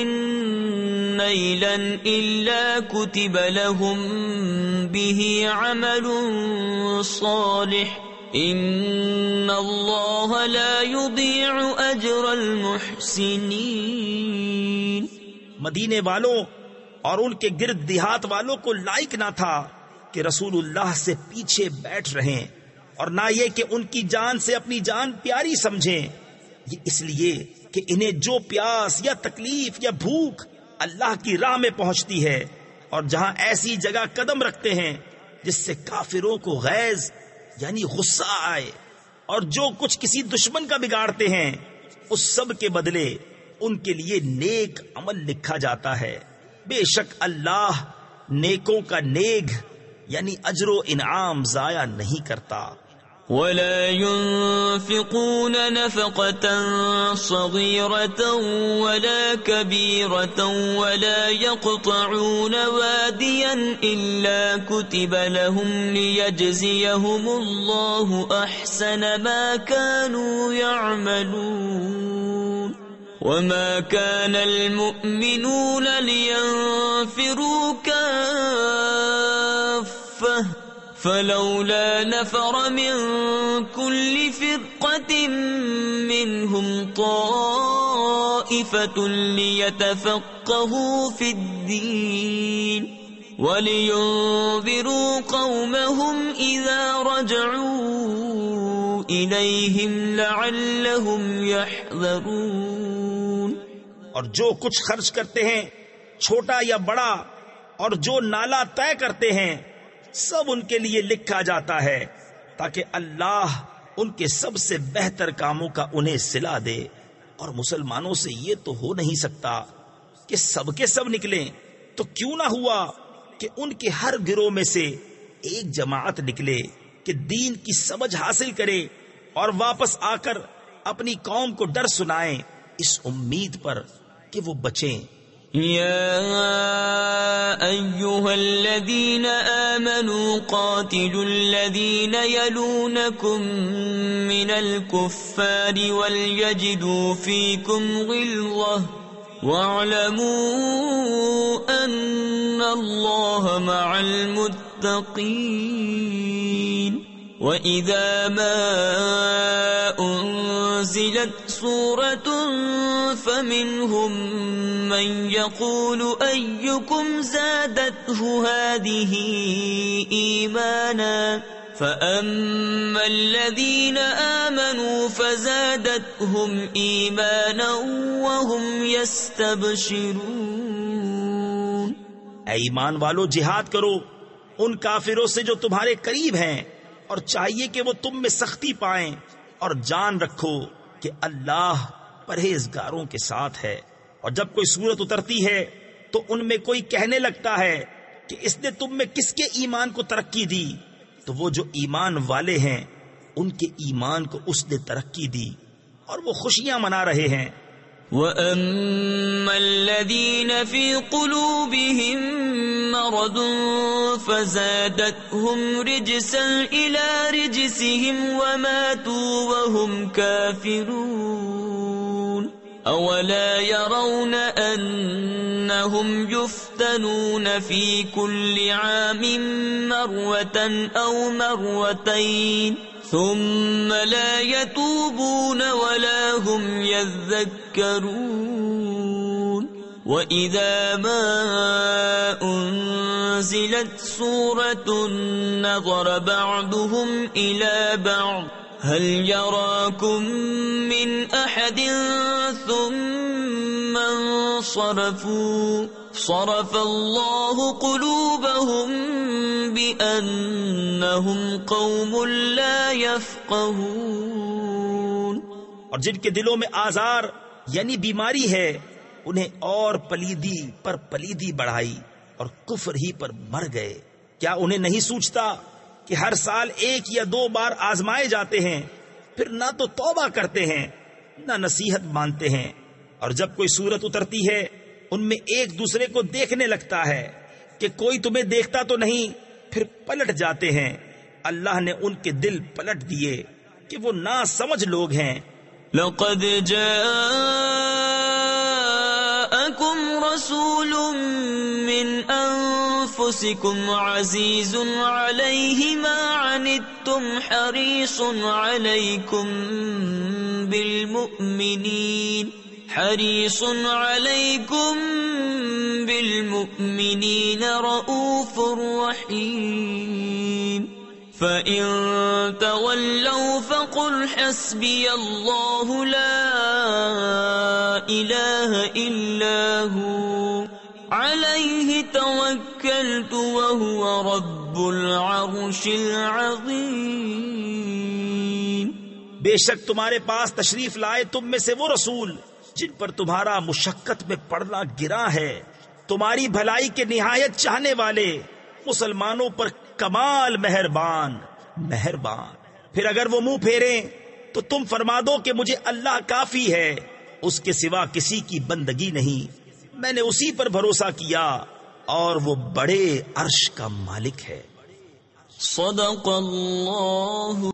نيلا إلا كتب لهم به عمل صالح ان اللہ لا یضیع اجر المحسنین. مدینے والوں اور ان کے گرد دیہات والوں کو لائق نہ تھا کہ رسول اللہ سے پیچھے بیٹھ رہیں اور نہ یہ کہ ان کی جان سے اپنی جان پیاری سمجھیں. یہ اس لیے کہ انہیں جو پیاس یا تکلیف یا بھوک اللہ کی راہ میں پہنچتی ہے اور جہاں ایسی جگہ قدم رکھتے ہیں جس سے کافروں کو غیظ یعنی غصہ آئے اور جو کچھ کسی دشمن کا بگاڑتے ہیں اس سب کے بدلے ان کے لیے نیک عمل لکھا جاتا ہے. بے شک اللہ نیکوں کا نیک یعنی اجر و انعام ضائع نہیں کرتا. ولا ينفقون نفقة صغيرة ولا كبيرة ولا يقطعون واديا إلا كتب لهم ليجزيهم الله أحسن ما كانوا يعملون. وما كان المؤمنون لينفروا كافة فلولا نفر من كل فرقة منهم طائفة ليتفقهوا في الدين ولينذروا قومهم إذا رجعوا إليهم لعلهم يحذرون. اور جو کچھ خرچ کرتے ہیں چھوٹا یا بڑا اور جو نالا طے کرتے ہیں سب ان کے لیے لکھا جاتا ہے تاکہ اللہ ان کے سب سے بہتر کاموں کا انہیں صلہ دے. اور مسلمانوں سے یہ تو ہو نہیں سکتا کہ سب کے سب نکلیں، تو کیوں نہ ہوا کہ ان کے ہر گروہ میں سے ایک جماعت نکلے کہ دین کی سمجھ حاصل کرے اور واپس آ کر اپنی قوم کو ڈر سنائیں اس امید پر کہ وہ بچیں. يا أيها الذين آمنوا قاتلوا الذين يلونكم من الكفار وليجدوا فيكم غلظة واعلموا أن الله مع المتقين. وَإِذَا مَا أُنزِلَتْ سُورَةٌ فَمِنْهُمْ مَنْ يَقُولُ أَيُّكُمْ زَادَتْهُ هَذِهِ إِيمَانًا فَأَمَّا الَّذِينَ آمَنُوا فَزَادَتْهُمْ إِيمَانًا وَهُمْ يَسْتَبْشِرُونَ. اے ایمان والو جہاد کرو ان کافروں سے جو تمہارے قریب ہیں اور چاہیے کہ وہ تم میں سختی پائیں، اور جان رکھو کہ اللہ پرہیزگاروں کے ساتھ ہے. اور جب کوئی صورت اترتی ہے تو ان میں کوئی کہنے لگتا ہے کہ اس نے تم میں کس کے ایمان کو ترقی دی، تو وہ جو ایمان والے ہیں ان کے ایمان کو اس نے ترقی دی اور وہ خوشیاں منا رہے ہیں. وَأَمَّا الَّذِينَ فِي قُلُوبِهِم مَّرَضٌ فزادتهم رجسا إلى رجسهم وماتوا وهم كافرون أولا يرون أنهم يفتنون في كل عام مرة أو مرتين ثم لا يتوبون ولا هم يذكرون وَإِذَا مَا أُنزِلَتْ سُورَةٌ نَظَرَ بَعْضُهُمْ إِلَى بَعْضٍ هَلْ يَرَاكُمْ مِنْ أَحَدٍ ثُمَّ انصَرَفُوا صَرَفَ اللَّهُ قُلُوبَهُمْ بِأَنَّهُمْ قَوْمٌ لَا يَفْقَهُونَ اور جن کے دلوں میں آزار یعنی بیماری ہے انہیں اور پلیدی پر پلیدی بڑھائی اور کفر ہی پر مر گئے. کیا انہیں نہیں سوچتا کہ ہر سال ایک یا دو بار آزمائے جاتے ہیں، پھر نہ تو توبہ کرتے ہیں نہ نصیحت مانتے ہیں، اور جب کوئی صورت اترتی ہے ان میں ایک دوسرے کو دیکھنے لگتا ہے کہ کوئی تمہیں دیکھتا تو نہیں، پھر پلٹ جاتے ہیں. اللہ نے ان کے دل پلٹ دیے کہ وہ نا سمجھ لوگ ہیں. لقد جاءكم رسول من أنفسكم عزيز عليه ما عنتم حريص عليكم بالمؤمنين حريص عليكم بالمؤمنين رؤوف رحيم فَإِن تَوَلَّوْا فَقُلْ حَسْبِيَ اللَّهُ لَا إِلَٰهَ إِلَّا هُوَ عَلَيْهِ تَوَكَّلْتُ وَهُوَ رَبُّ الْعَرْشِ الْعَظِيمِ. بے شک تمہارے پاس تشریف لائے تم میں سے وہ رسول جن پر تمہارا مشقت میں پڑنا گرا ہے، تمہاری بھلائی کے نہایت چاہنے والے، مسلمانوں پر کمال مہربان مہربان. پھر اگر وہ منہ پھیریں تو تم فرما دو کہ مجھے اللہ کافی ہے، اس کے سوا کسی کی بندگی نہیں، میں نے اسی پر بھروسہ کیا اور وہ بڑے عرش کا مالک ہے. صدق اللہ